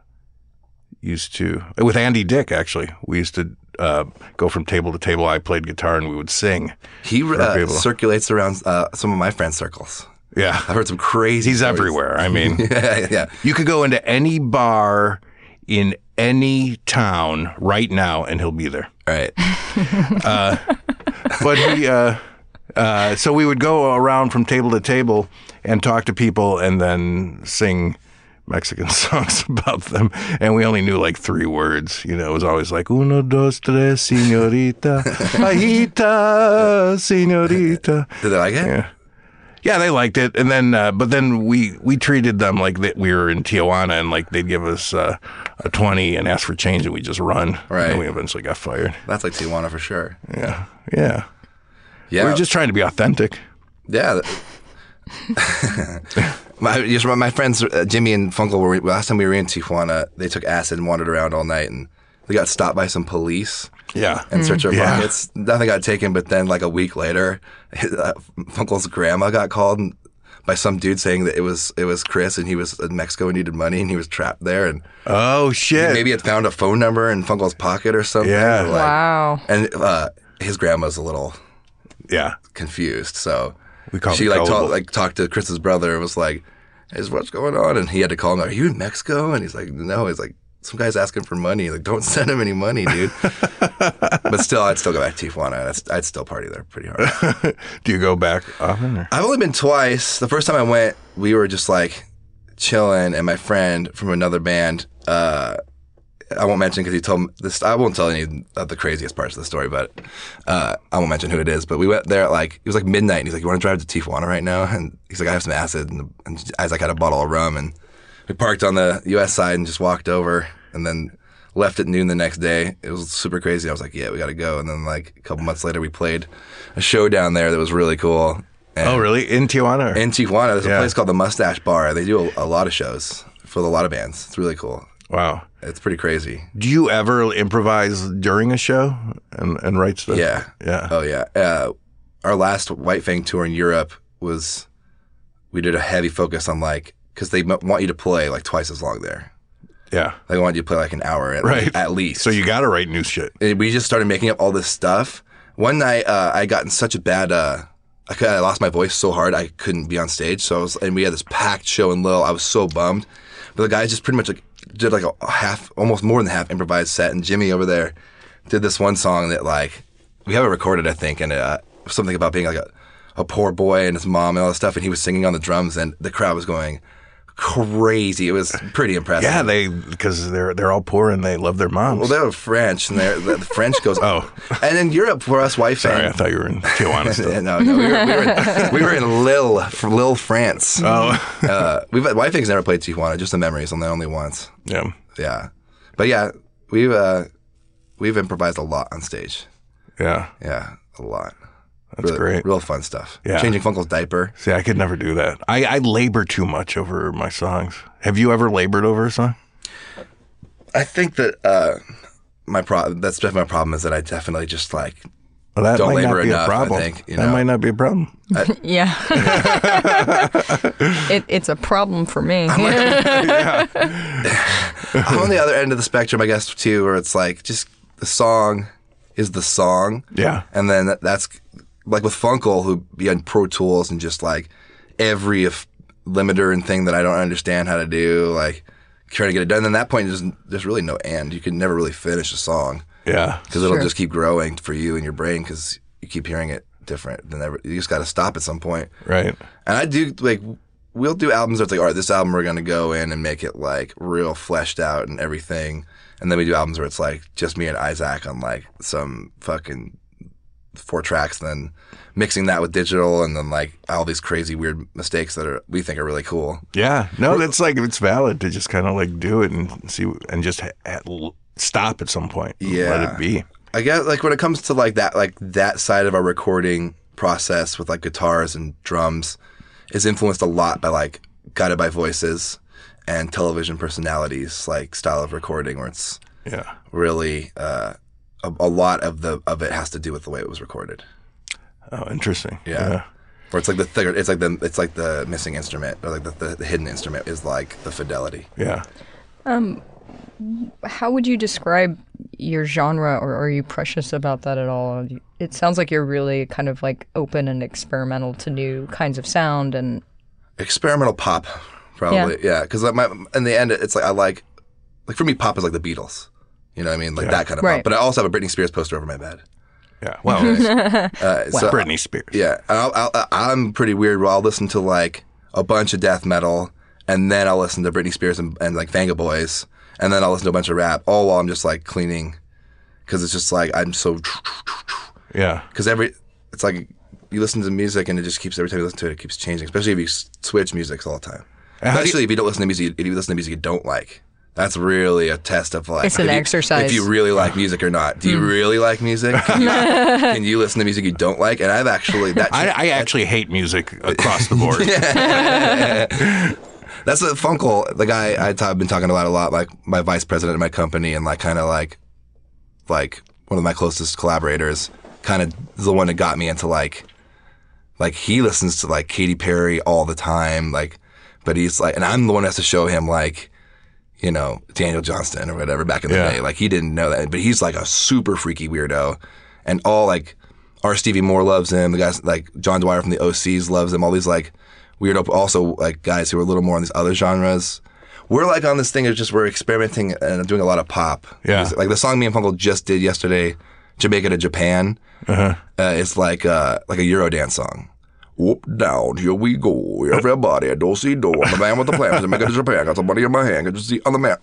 with Andy Dick, actually. We used to go from table to table. I played guitar and we would sing. He people. circulates around some of my friends' circles. Yeah. I've heard some crazy He's stories. everywhere. I mean, yeah. you could go into any bar in any town right now and he'll be there. All right. But so we would go around from table to table and talk to people and then sing Mexican songs about them. And we only knew like 3 words. It was always like, 1, 2, 3, señorita, bajita, señorita. Did they like it? Yeah. Yeah, they liked it. And then, but then we treated them like that we were in Tijuana and like they'd give us a 20 and ask for change and we just run. Right. And we eventually got fired. That's like Tijuana for sure. Yeah. Yeah. Yeah. We were just trying to be authentic. Yeah. My friends Jimmy and Funkel last time we were in Tijuana. They took acid and wandered around all night, and they got stopped by some police. Yeah. And searched their Yeah. pockets. Nothing got taken, but then like a week later, Funkel's grandma got called by some dude saying that it was Chris and he was in Mexico and needed money and he was trapped there, and Oh, shit. maybe had found a phone number in Funkel's pocket or something. Yeah. or like- Wow. And his grandma's a little Yeah. confused, so We call she it like gullible. talked to Chris's brother and was like, "Hey, what's going on?" And he had to call him. Are you in Mexico? And he's like, "No." He's like, "Some guy's asking for money." Like, don't send him any money, dude. But still, I'd still go back to Tijuana. I'd still party there pretty hard. Do you go back often? Or? I've only been twice. The first time I went, we were just like chilling, and my friend from another band. I won't mention because he told me this. I won't tell any of the craziest parts of the story, but I won't mention who it is. But we went there at it was like midnight, and he's like, "You want to drive to Tijuana right now?" And he's like, "I have some acid," and Isaac had a bottle of rum, and we parked on the U.S. side and just walked over, and then left at noon the next day. It was super crazy. I was like, yeah, we got to go. And then like a couple months later, we played a show down there that was really cool. And Oh, really? In Tijuana? in Tijuana, there's a Yeah. place called the Mustache Bar. They do a lot of shows for a lot of bands. It's really cool. Wow. It's pretty crazy. Do you ever improvise during a show and write stuff? Yeah. Yeah. Oh, yeah. Our last White Fang tour in Europe we did a heavy focus on like, because they want you to play like twice as long there. Yeah. They want you to play like an hour Right. at least. So you got to write new shit. And we just started making up all this stuff. One night, I got in such a bad, I lost my voice so hard I couldn't be on stage. So and we had this packed show in Lille. I was so bummed. But the guys just pretty much like did like a half, almost more than half improvised set. And Jimmy over there did this one song that like, we have it recorded, I think. And something about being like a poor boy and his mom and all this stuff. And he was singing on the drums and the crowd was going crazy. It was pretty impressive. Yeah, because they're all poor and they love their moms. Well, they were French, and the French goes. Oh. And in Europe, for us white Sorry, I fans, thought you were in Tijuana still. no, we were in Lille, France. Oh. White Fangs never played Tijuana, just the memories, and only once. Yeah. Yeah, but yeah, we've improvised a lot on stage. Yeah. Yeah, a lot. That's Really, great. real fun stuff. Yeah. Changing Funkel's diaper. See, I could never do that. I labor too much over my songs. Have you ever labored over a song? I think that that's definitely my problem is that I definitely just like Well, that don't might labor not be enough. a problem. I think That might not be a problem. Yeah. It's a problem for me. I'm on the other end of the spectrum, I guess, too, where it's like just the song is the song. Yeah. And then that's like with Funkel, who be on Pro Tools and just like every limiter and thing that I don't understand how to do, like trying to get it done. And at that point, there's really no end. You can never really finish a song Yeah. because it'll just keep growing for you in your brain because you keep hearing it different than ever. You just got to stop at some point. Right. And I do like we'll do albums where it's like, all right, this album we're gonna go in and make it like real fleshed out and everything. And then we do albums where it's like just me and Isaac on like some fucking 4 tracks, and then mixing that with digital, and then like all these crazy weird mistakes that we think are really cool. Yeah. No, that's like, it's valid to just kind of like do it and see and just stop at some point. And Yeah. Let it be. I guess like when it comes to like that side of our recording process with like guitars and drums is influenced a lot by like Guided by Voices and Television Personalities, like style of recording where it's Yeah. really a lot of it has to do with the way it was recorded. Oh, interesting. Yeah. Where it's like it's like the missing instrument, or like the hidden instrument is like the fidelity. Yeah. How would you describe your genre, or are you precious about that at all? It sounds like you're really kind of like open and experimental to new kinds of sound and Experimental pop, probably. Yeah, because in the end, it's like I like for me, pop is like the Beatles. You know what I mean? Like that kind of Right. pop. But I also have a Britney Spears poster over my bed. Yeah. Well, So, Britney Spears. yeah, I'm pretty weird. Where I'll listen to like a bunch of death metal, and then I'll listen to Britney Spears and like Venga Boys, and then I'll listen to a bunch of rap, all while I'm just like cleaning, because it's just like I'm so. Yeah. Because it's like you listen to music and it just keeps, every time you listen to it, it keeps changing. Especially if you switch music all the time. Especially if you don't listen to music, if you listen to music you don't like. That's really a test of like. It's an exercise. If you really like music or not. Do you really like music? Can you listen to music you don't like? And I've actually I actually hate music across the board. That's a Funkel, the guy I've been talking about a lot, like my vice president of my company, and like kind of like one of my closest collaborators, kind of the one that got me into like he listens to like Katy Perry all the time, like, but he's like, and I'm the one that has to show him like, you know, Daniel Johnston or whatever back in the day. Like he didn't know that, but he's like a super freaky weirdo, and all like our Stevie Moore loves him. The guys like John Dwyer from the OCs loves him. All these like weirdo, also like guys who are a little more on these other genres. We're like on this thing of just we're experimenting and doing a lot of pop. Yeah. Like the song me and Funkel just did yesterday, Jamaica to Japan. It's like a Eurodance song. Whoop down, here we go. Everybody, do-si-do. I'm the man with the plan. Jamaica to Japan. Got some money in my hand. Got to see on the man.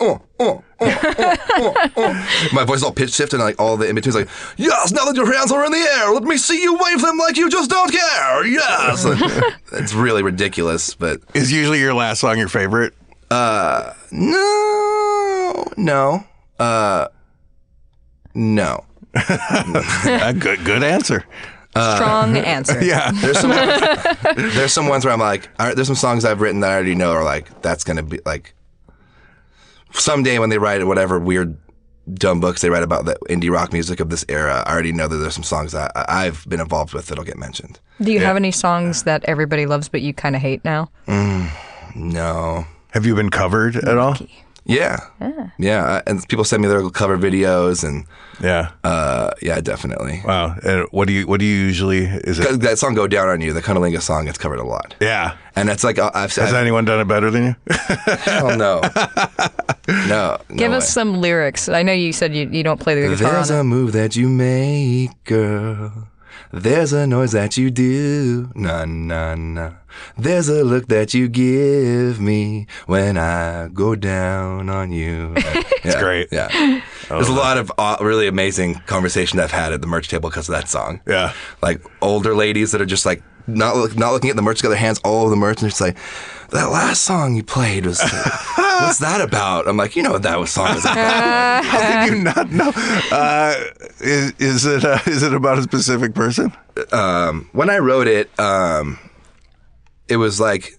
My voice is all pitch shifted and like all the in-betweens like, yes, now that your hands are in the air, let me see you wave them like you just don't care. Yes. It's really ridiculous, but. Is usually your last song your favorite? No. No. Good answer. Strong answer. Yeah. There's some ones where I'm like, there's some songs I've written that I already know are like, that's going to be like, someday when they write whatever weird, dumb books they write about the indie rock music of this era, I already know that there's some songs that I've been involved with that'll get mentioned. Do you have any songs that everybody loves but you kind of hate now? No. Have you been covered at all? Yeah. And people send me their cover videos and Yeah. yeah, definitely. Wow. And what do you usually, is it? That song "Go Down on You," the Cunnilingus song, gets covered a lot. Yeah. And it's like Has anyone done it better than you? hell no. No. Give no us way. some lyrics. I know you said you don't play the guitar There's on a it. move that you make, girl. There's a noise that you do. Na na na. There's a look that you give me when I go down on you. It's great. Yeah. There's a lot of really amazing conversation I've had at the merch table because of that song. Yeah. Like older ladies that are just like not looking at the merch, got their hands all over the merch, and it's like, that last song you played was, what's that about? I'm like, you know what that song was about. How did you not know? Is it about a specific person? When I wrote it, it was like,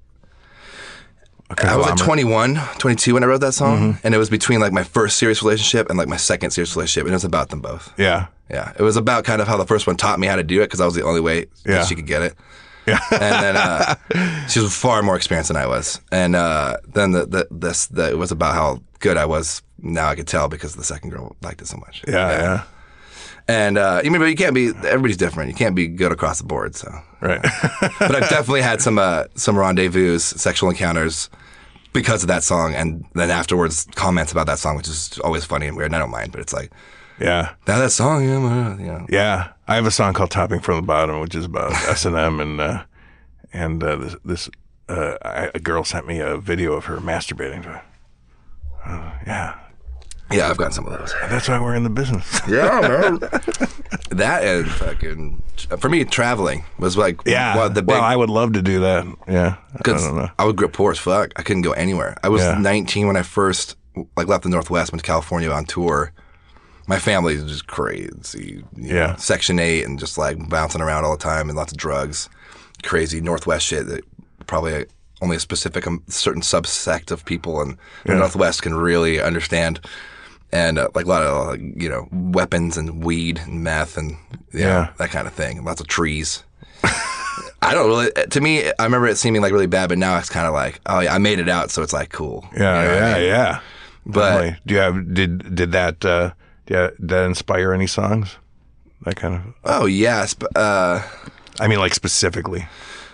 I was like 21, 22 when I wrote that song, and it was between like my first serious relationship and like my second serious relationship, and it was about them both. Yeah. Yeah, it was about kind of how the first one taught me how to do it because I was the only way Yeah. she could get it. Yeah. And then she was far more experienced than I was, and then it was about how good I was. Now I could tell because the second girl liked it so much. Yeah. And but you can't be. Everybody's different. You can't be good across the board. So Right. but I've definitely had some rendezvous, sexual encounters because of that song, and then afterwards comments about that song, which is always funny and weird. And I don't mind, but it's like, Yeah. that song, yeah. Yeah. I have a song called "Topping from the Bottom," which is about S&M, and a girl sent me a video of her masturbating to it. Yeah. Yeah, I've gotten some of those. That's why we're in the business. Yeah, man. That and fucking, for me, traveling was like Yeah. one of the big. Well, I would love to do that. Yeah. I Because don't know. I would grow up poor as fuck. I couldn't go anywhere. I was Yeah. 19 when I first left the Northwest, went to California on tour. My family was just crazy. You Yeah. know, Section 8 and just like bouncing around all the time and lots of drugs. Crazy Northwest shit that probably only a specific certain subsect of people in the Northwest can really understand. And like a lot of, weapons and weed and meth and that kind of thing. Lots of trees. I don't really, to me, I remember it seeming like really bad, but now it's kind of like, oh yeah, I made it out, so it's like cool. Yeah. You know what I mean? Yeah. But Definitely. Do you have did that inspire any songs? That kind of. oh yes, but, I mean, like specifically.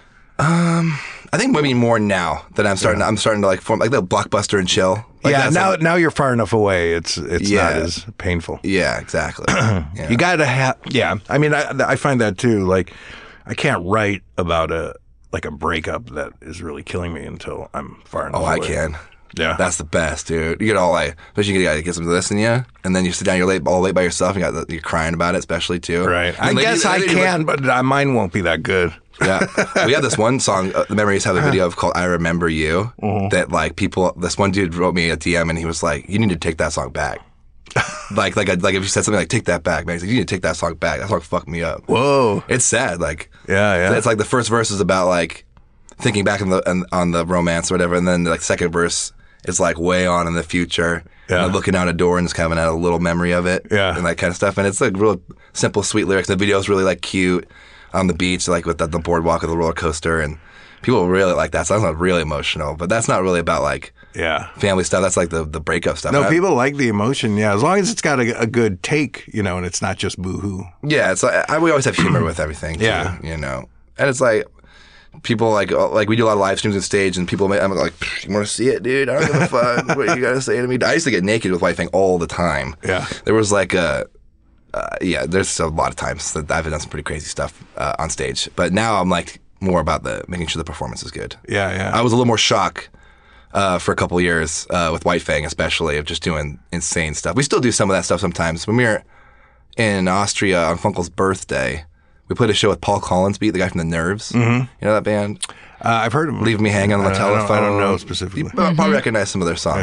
I think maybe more now that I'm starting to like form like the Blockbuster and Chill. Like Yeah. that's Now you're far enough away. It's Yeah. not as painful. yeah, exactly. Yeah. You got to have. Yeah. I mean, I find that too. Like, I can't write about a breakup that is really killing me until I'm far enough Oh, away. I can. Yeah. That's the best, dude. You get all like, especially you gotta get some of this in you, and then you sit down, you're all late by yourself, and you're crying about it, espally too. Right. I And guess I ladies- can, but mine won't be that good. Yeah, we had this one song. The Memories have a video of called "I Remember You." That like people. This one dude wrote me a DM, and he was like, "You need to take that song back." like if you said something like "Take that back," man, he's like, "You need to take that song back. That song fucked me up." Whoa. It's sad. Like Yeah. it's like the first verse is about like thinking back on the romance or whatever, and then like second verse is like way on in the future. Yeah. And looking out a door and just having a little memory of it. Yeah. And that kind of stuff. And it's like real simple, sweet lyrics. The video's really like cute on the beach, like with the boardwalk with the roller coaster. And people really like that. So that's not really emotional, but that's not really about like Yeah. family stuff. That's like the breakup stuff. No, And people like the emotion. Yeah, as long as it's got a good take, and it's not just boohoo. yeah, it's like we always have humor with everything. Too, Yeah. And it's like people like we do a lot of live streams on stage, and people I'm like, you want to see it, dude? I don't give a fuck. What you gotta say to me? I used to get naked with White Fang all the time. Yeah. There was like there's a lot of times that I've done some pretty crazy stuff on stage, but now I'm like more about making sure the performance is good. Yeah. I was a little more shocked for a couple of years with White Fang, especially of just doing insane stuff. We still do some of that stuff sometimes. When we were in Austria on Funkel's birthday, we played a show with Paul Collinsbeat, the guy from the Nerves. Mm-hmm. You know that band? I've heard of them. Leave Me Hanging on the Telephone. I don't know specifically. You probably recognize some of their songs.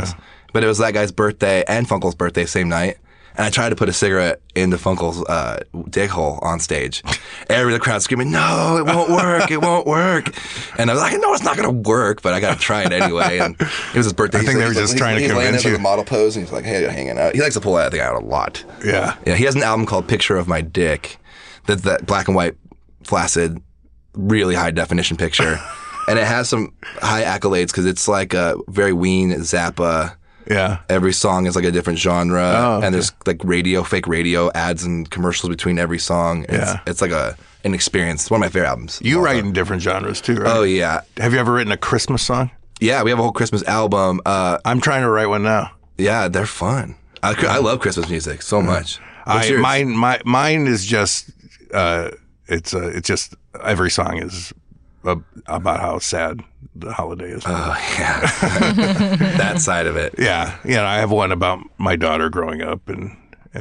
But it was that guy's birthday and Funkel's birthday same night. And I tried to put a cigarette into Funkel's dick hole on stage. Every the crowd screaming, "No, it won't work! It won't work!" And I was like, "No, it's not going to work, but I got to try it anyway." And it was his birthday. I think they were just trying to convince you. He's laying in the model pose, and he's like, "Hey, hanging out." He likes to pull that thing out a lot. Yeah. Yeah. He has an album called "Picture of My Dick." That's that black and white, flaccid, really high definition picture, and it has some high accolades because it's like a very Ween Zappa. Yeah. Every song is like a different genre, Oh, okay. and there's like fake radio ads and commercials between every song. It's like an experience. It's one of my favorite albums. You write in different genres too, right? Oh yeah, Have you ever written a Christmas song? yeah. We have a whole Christmas album. I'm trying to write one now. Yeah, they're fun. I love Christmas music so much. What's yours? Mine is just it's just every song is about how sad the holiday is. Oh yeah, that side of it. Yeah, I have one about my daughter growing up, and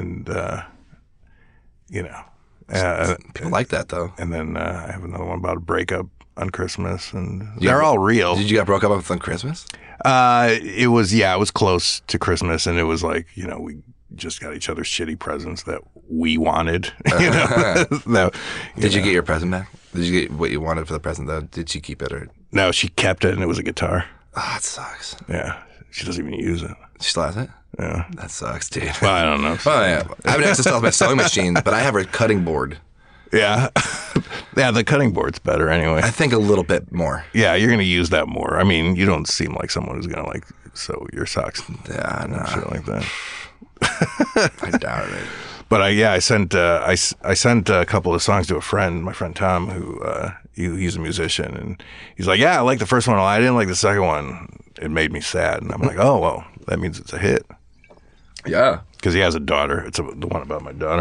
People like that though. and then I have another one about a breakup on Christmas, and they're all real. Did you get broke up with on Christmas? It was close to Christmas, and it was like we just got each other shitty presents that we wanted. Did you get your present back? Did you get what you wanted for the present though? Did she keep it or? No, she kept it, and it was a guitar. Oh, it sucks. Yeah, she doesn't even use it. She still has it? Yeah. That sucks, dude. Well, I don't know. Oh, yeah. I haven't access to my sewing machine, but I have her cutting board. Yeah. Yeah, the cutting board's better anyway. I think a little bit more. Yeah, you're going to use that more. I mean, you don't seem like someone who's going to sew your socks. Yeah, no. Shit like that. I doubt it. But I sent I sent a couple of songs to a friend, my friend Tom, who he's a musician, and he's like, "Yeah, I like the first one. I didn't like the second one. It made me sad." And I'm like, "Oh, well, that means it's a hit." Yeah. Because he has a daughter. It's the one about my daughter.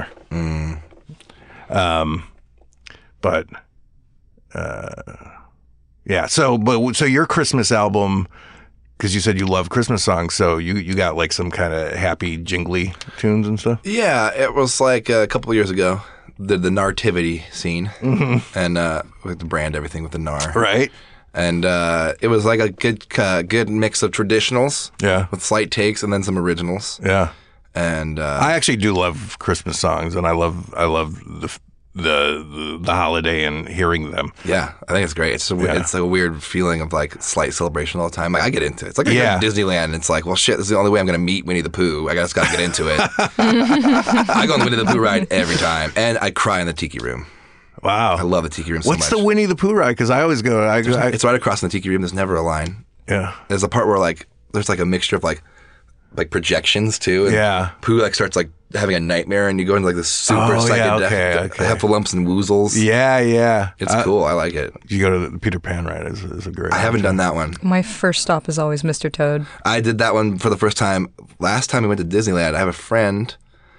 But yeah. So your Christmas album, because you said you love Christmas songs, so you got like some kind of happy jingly tunes and stuff. Yeah, it was like a couple of years ago. The Nartivity scene, and with the brand everything with the Nar, Right. And it was like a good mix of traditionals, Yeah. with slight takes, and then some originals. Yeah. And I actually do love Christmas songs, and I love the holiday and hearing them. yeah, I think it's great. It's a weird feling of like slight celebration all the time. Like I get into it. It's like I Yeah. go to Disneyland. And it's like, well, shit. This is the only way I'm going to meet Winnie the Pooh. I just got to get into it. I go on the Winnie the Pooh ride every time, and I cry in the Tiki Room. Wow. I love the Tiki Room so What's much. the Winnie the Pooh ride? Because I always go. It's right across in the Tiki Room. There's never a line. Yeah. There's a part where like there's like a mixture of like projections too. And Yeah. Pooh like starts like having a nightmare, and you go into like this super psychedelic okay. heffalumps and woozles. Yeah. It's cool. I like it. You go to the Peter Pan ride is a great. I haven't done that one. My first stop is always Mr. Toad. I did that one for the first time. Last time we went to Disneyland, I have a friend.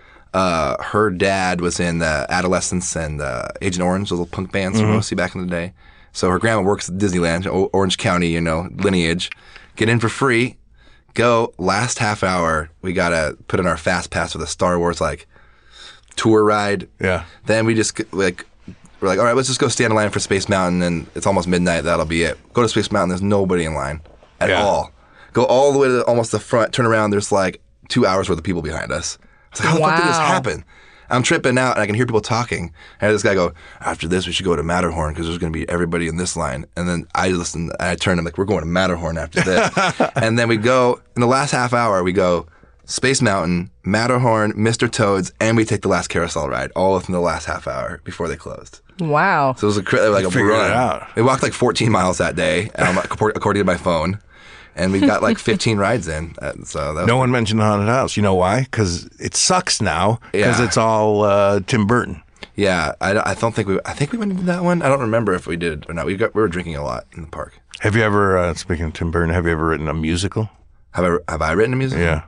Her dad was in Adolescence and Agent Orange, those little punk bands from OC back in the day. So her grandma works at Disneyland, Orange County, lineage. Get in for free. Go. Last half hour, we got to put in our fast pass for the Star Wars tour ride. Yeah. Then we just we're like, all right, let's just go stand in line for Space Mountain, and it's almost midnight. That'll be it. Go to Space Mountain. There's nobody in line at all. Go all the way to almost the front. Turn around. There's like 2 hours worth of people behind us. I was like, how the fuck did this Wow. happen? I'm tripping out, and I can hear people talking. And I had this guy go, after this, we should go to Matterhorn because there's going to be everybody in this line. And then I listened, and I turned, I'm like, we're going to Matterhorn after this. And then we go, in the last half hour, we go Space Mountain, Matterhorn, Mr. Toad's, and we take the last carousel ride, all within the last half hour before they closed. Wow. So it was a Figured run. it out. We walked like 14 miles that day, according to my phone. And we got like 15 rides in. So that was No one mentioned the haunted house. You know why? Because it sucks now. Because Yeah. it's all Tim Burton. Yeah, I don't think I think we went into that one. I don't remember if we did or not. We were drinking a lot in the park. Have you ever, speaking of Tim Burton, have you ever written a musical? Have I written a music? Yeah.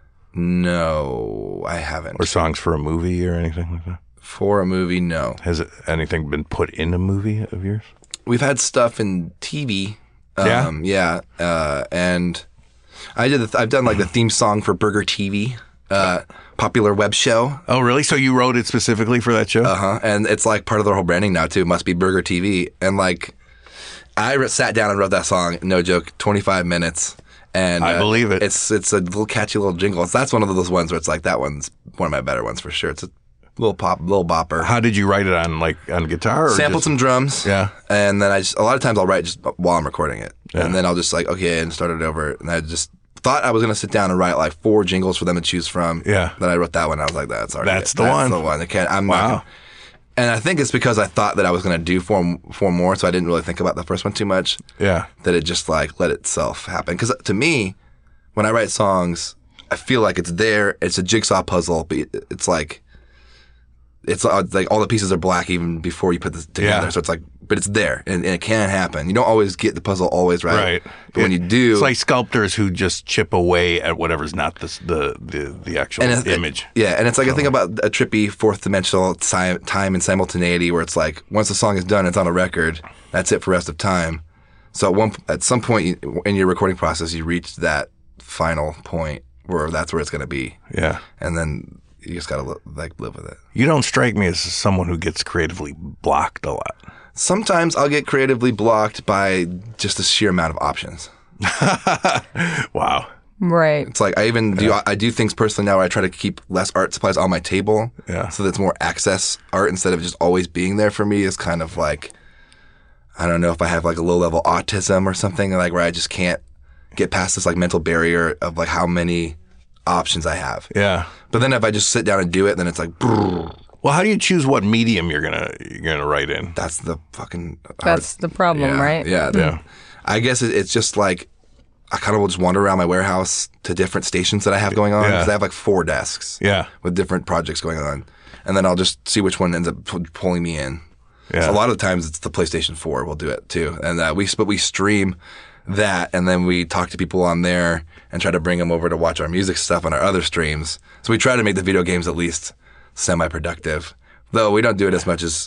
No, I haven't. Or songs for a movie or anything like that? For a movie, no. Has anything been put in a movie of yours? We've had stuff in TV. Yeah? Yeah. And I've done like the theme song for Burger TV, popular web show. Oh, really? So you wrote it specifically for that show? And it's like part of their whole branding now too. Must be Burger TV. And like, I sat down and wrote that song. No joke, 25 minutes. And I believe it. It's a little catchy little jingle. That's one of those ones where it's like, that one's one of my better ones for sure. It's a little bopper. How did you write it on guitar? Or Sampled some drums. Yeah. And then a lot of times I'll write just while I'm recording it. Yeah. And then I'll just like, okay, and start it over. And I just thought I was going to sit down and write like 4 jingles for them to choose from. Yeah. Then I wrote that one. I was like, that's already That's the one. That's the one. I can't, I'm not Wow. gonna, and I think it's because I thought that I was going to do four more, so I didn't really think about the first one too much. Yeah. That it just like let itself happen. Because to me, when I write songs, I feel like it's there. It's a jigsaw puzzle, but it's like all the pieces are black even before you put this together. Yeah. So it's like, but it's there, and it can happen. You don't always get the puzzle always right. Right. But when you do, It's like sculptors who just chip away at whatever's not the actual image. Yeah, and it's like I think about a trippy fourth dimensional time and simultaneity where it's like once the song is done, it's on a record. That's it for the rest of time. So at some point in your recording process, you reach that final point where that's where it's going to be. Yeah. And then you just got to live with it. You don't strike me as someone who gets creatively blocked a lot. Sometimes I'll get creatively blocked by just the sheer amount of options. Wow. Right. It's like I do things personally now where I try to keep less art supplies on my table. Yeah. So that's more access art instead of just always being there for me. Is kind of like, I don't know if I have like a low level autism or something like where I just can't get past this like mental barrier of like how many options I have. Yeah. But then if I just sit down and do it, then it's like, brrr, Well, how do you choose what medium you're gonna write in? that's the fucking hard. That's the problem, Yeah, right? Yeah. Yeah. I guess it's just like I kind of will just wander around my warehouse to different stations that I have going on. Yeah. Because I have like 4 desks Yeah. with different projects going on. And then I'll just see which one ends up pulling me in. Yeah. So a lot of the times it's the PlayStation 4 will do it too. And we stream that and then we talk to people on there and try to bring them over to watch our music stuff on our other streams. So we try to make the video games at least semi-productive. Though we don't do it as much as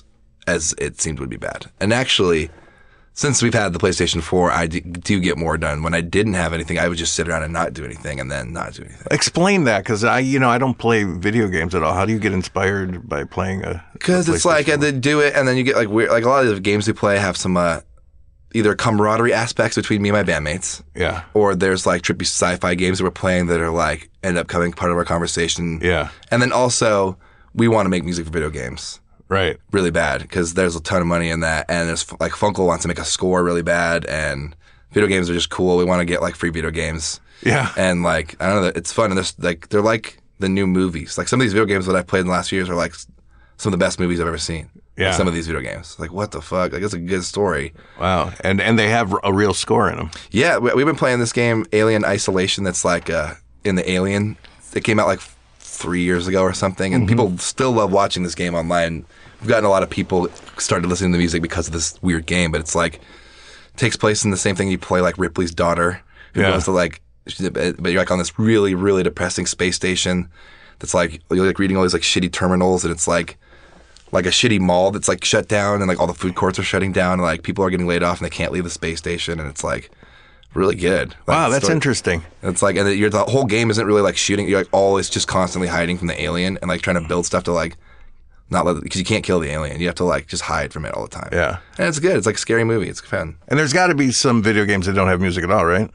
it seemed would be bad. And actually, since we've had the PlayStation 4, I do get more done. When I didn't have anything, I would just sit around and not do anything and then not do anything. Explain that, because I don't play video games at all. How do you get inspired by playing a? Because it's like I do it, and then you get like weird. Like a lot of the games we play have some either camaraderie aspects between me and my bandmates, Yeah. or there's like trippy sci-fi games that we're playing that are like end up becoming part of our conversation. Yeah. And then also we want to make music for video games Right. really bad because there's a ton of money in that, and there's like Funko wants to make a score really bad, and video games are just cool. We want to get like free video games. Yeah. And like, I don't know, it's fun. And they're like the new movies. Like some of these video games that I've played in the last few years are like some of the best movies I've ever seen. Yeah. Like some of these video games. Like, what the fuck? Like, it's a good story. Wow. And they have a real score in them. Yeah, we've been playing this game, Alien Isolation, that's like in the Alien. It came out like 3 years ago or something, and people still love watching this game online. We've gotten a lot of people started listening to the music because of this weird game, but it's like, takes place in the same thing you play like Ripley's daughter, who Yeah. goes to like, but you're like on this really, really depressing space station that's like, you're like reading all these like shitty terminals, and it's like a shitty mall that's like shut down, and like all the food courts are shutting down, and like people are getting laid off and they can't leave the space station, and it's like really good. Like, Wow, the that's story- interesting. It's like, and the whole game isn't really like shooting. You're like always just constantly hiding from the alien and like trying to build stuff to like not let, because you can't kill the alien. You have to like just hide from it all the time. Yeah. And it's good. It's like a scary movie. It's fun. And there's got to be some video games that don't have music at all, right?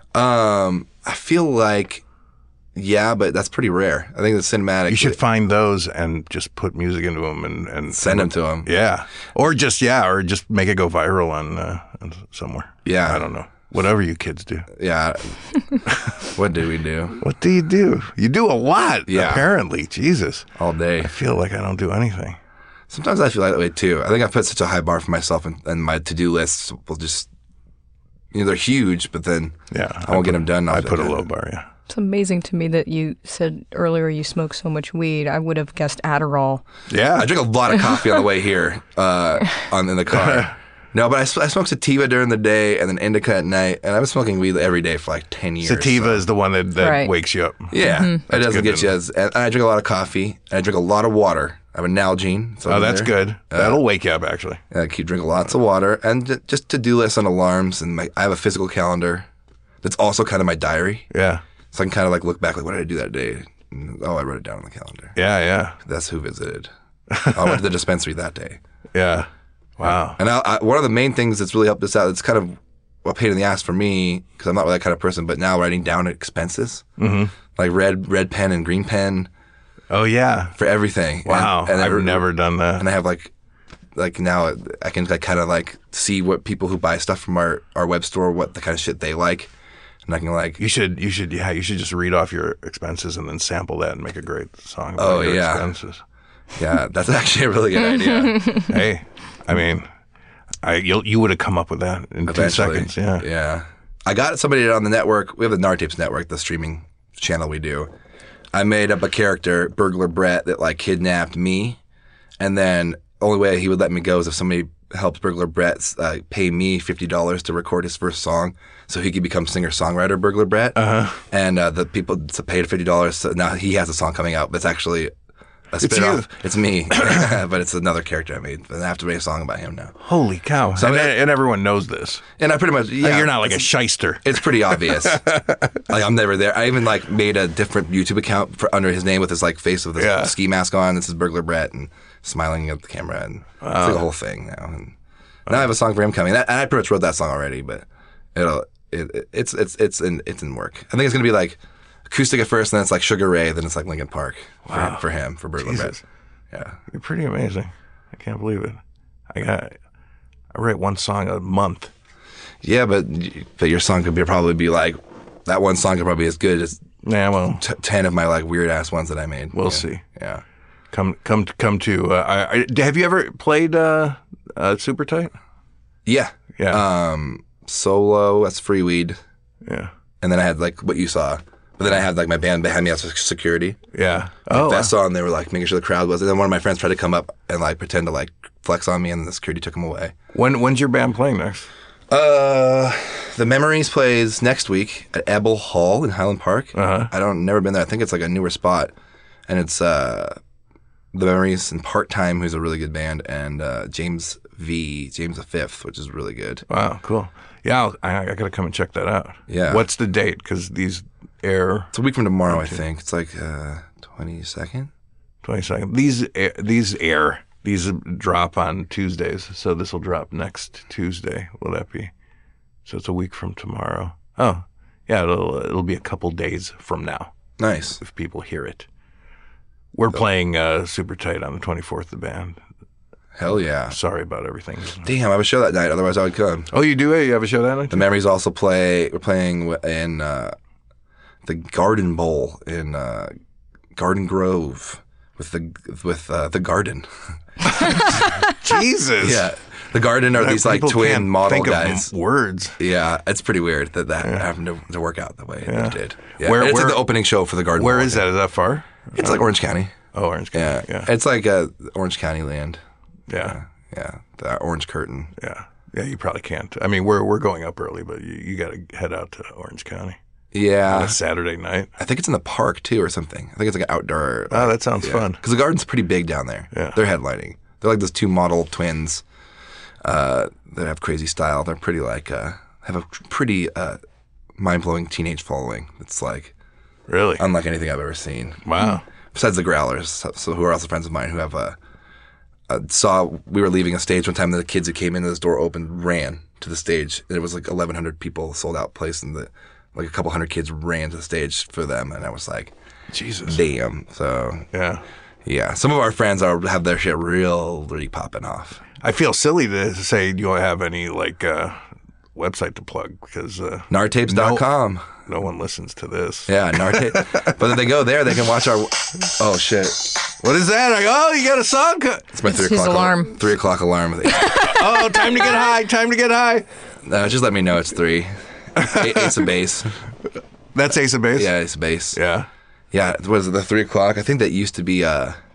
I feel like, yeah, but that's pretty rare. I think the cinematic. You should find those and just put music into them and send them to them. Yeah. Or just make it go viral on somewhere. Yeah. I don't know. Whatever you kids do. Yeah. What do we do What do? You do a lot, Yeah. apparently. Jesus. all day? I feel like I don't do anything. Sometimes I feel that way too. I think I put such a high bar for myself, and my to-do lists will just, they're huge, but then Yeah. I won't get them done. I put a low bar, yeah. It's amazing to me that you said earlier you smoke so much weed. I would have guessed Adderall. Yeah. I drink a lot of coffee on the way here in the car. No, but I smoke sativa during the day and then indica at night, and I've been smoking weed every day for like 10 years. Sativa is the one that Right. wakes you up. Yeah, it doesn't good get to you know. as. And I drink a lot of coffee, and I drink a lot of water. I have a Nalgene. Oh, that's good. That'll wake you up, actually. I keep drinking lots of water, and just to-do lists and alarms, and I have a physical calendar that's also kind of my diary. Yeah. So I can kind of like look back, like, what did I do that day? And, oh, I wrote it down on the calendar. Yeah, yeah. That's who visited. Oh, I went to the dispensary that day. Yeah. Wow. And one of the main things that's really helped us out, it's kind of a pain in the ass for me because I'm not really that kind of person. But now writing down expenses, like red pen and green pen Oh yeah. for everything. Wow. And I've never done that. And I have like now I can like kind of like see what people who buy stuff from our web store, what the kind of shit they like. And I can like You should just read off your expenses and then sample that and make a great song about your expenses. Yeah, that's actually a really good idea. Hey, I mean, you would have come up with that in 2 seconds. Yeah. Yeah. I got somebody on the network. We have the Nartapes network, the streaming channel we do. I made up a character, Burglar Brett, that like kidnapped me. And then only way he would let me go is if somebody helped Burglar Brett pay me $50 to record his first song so he could become singer-songwriter Burglar Brett. And the people paid $50. So now he has a song coming out, but it's actually a spin-off. It's me, but it's another character I made. And I have to make a song about him now. Holy cow. So and everyone knows this. And I pretty much, You're not like a shyster. It's pretty obvious. Like I'm never there. I even like made a different YouTube account under his name with his like face with his ski mask on. This is Burglar Brett and smiling at the camera, and it's like a whole thing now. And now I have a song for him coming. And I pretty much wrote that song already, but it's in work. I think it's gonna be like acoustic at first, and then it's like Sugar Ray, then it's like Linkin Park for him for Burglar Brett. Yeah, you're pretty amazing. I can't believe it. I write one song a month. Yeah, but your song could probably be like that one song could probably be as good as 10 of my like weird ass ones that I made. We'll see. Yeah. Come to. Have you ever played Super Tight? Yeah. Yeah. Solo. That's Freeweed. Yeah. And then I had like what you saw. But then I had like my band behind me as security. Yeah. That song, they were like making sure the crowd was. And then one of my friends tried to come up and like pretend to like flex on me, and the security took him away. When's your band playing next? The Memories plays next week at Ebel Hall in Highland Park. Never been there. I think it's like a newer spot, and it's The Memories and Part Time, who's a really good band, and James the Fifth, which is really good. Wow, cool. Yeah, I got to come and check that out. Yeah. What's the date? Because these air. It's a week from tomorrow, I think. It's like 22nd. 22nd. These drop on Tuesdays, so this will drop next Tuesday. Will that be? So it's a week from tomorrow. Oh, yeah. It'll be a couple days from now. Nice. If people hear it. We're playing Super Tight on the 24th. The band. Hell yeah. Sorry about everything. Damn, I have a show that night. Otherwise, I would come. Oh, you do? You have a show that night? The Memories also play. We're playing in the Garden Bowl in Garden Grove with the Garden. Jesus. Yeah. The Garden are these like twin model guys. Words. Yeah, it's pretty weird that happened to work out the way it did. Yeah. Where it's like the opening show for the Garden Bowl. Where is that? Is that far? It's like Orange County. Oh, Orange County. Yeah. It's like Orange County land. Yeah. Yeah. The Orange Curtain. Yeah. Yeah, you probably can't. I mean, we're going up early, but you got to head out to Orange County. Yeah. On a Saturday night. I think it's in the park too or something. I think it's like an outdoor. Oh, that sounds fun. Because the Garden's pretty big down there. Yeah. They're headlining. They're like those two model twins that have crazy style. They're pretty like, have a pretty mind-blowing teenage following. It's like really unlike anything I've ever seen. Wow. Besides the Growlers, so who are also friends of mine who have we were leaving a stage one time, and the kids who came in, this door opened, ran to the stage. And it was like 1,100 people, sold out place, and like a couple hundred kids ran to the stage for them, and I was like, Jesus, damn. So yeah. Some of our friends have their shit really popping off. I feel silly to say you don't have any like website to plug because Nartapes.com. No one listens to this. Yeah, Nartapes. But if they go there, they can watch our. Oh shit. What is that? You got a song? It's my 3 o'clock alarm. 3 o'clock alarm. Oh, time to get high. Time to get high. Just let me know it's 3. Ace of Base. That's Ace of Base? Yeah, Ace of Base. Yeah. Yeah, was it the 3 o'clock? I think that used to be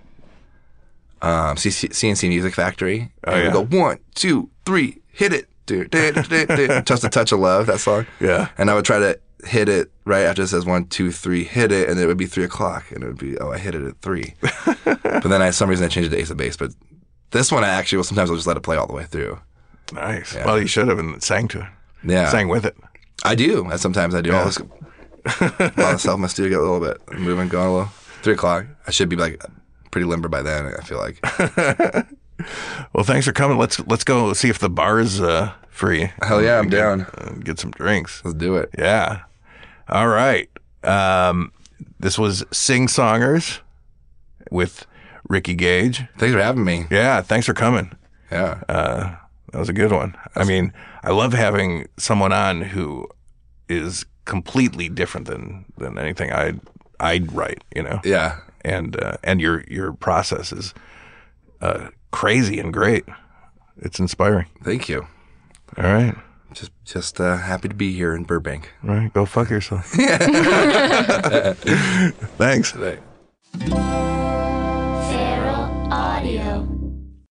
CNC Music Factory. And we go 1, 2, 3, hit it. Just a Touch of Love, that song. Yeah. And I would try to hit it right after it says 1, 2, 3, hit it, and it would be 3 o'clock, and it would be I hit it at 3. But then some reason I changed it to Ace of Base. But this one sometimes I'll just let it play all the way through. Nice. Yeah. Well, you should have and sang to it. Yeah. Sang with it. I do. Sometimes I do. All this myself in my studio, get a little bit moving, going a little. 3 o'clock. I should be like pretty limber by then, I feel like. Well, thanks for coming. Let's go see if the bars free. Hell yeah, I'm down. Get some drinks. Let's do it. Yeah. All right. This was Sing Songers with Ricky Gage. Thanks for having me. Yeah, thanks for coming. Yeah. That was a good one. I mean, I love having someone on who is completely different than anything I'd write, you know? Yeah. And your process is crazy and great. It's inspiring. Thank you. All right. Just happy to be here in Burbank. All right. Go fuck yourself. Thanks. Today.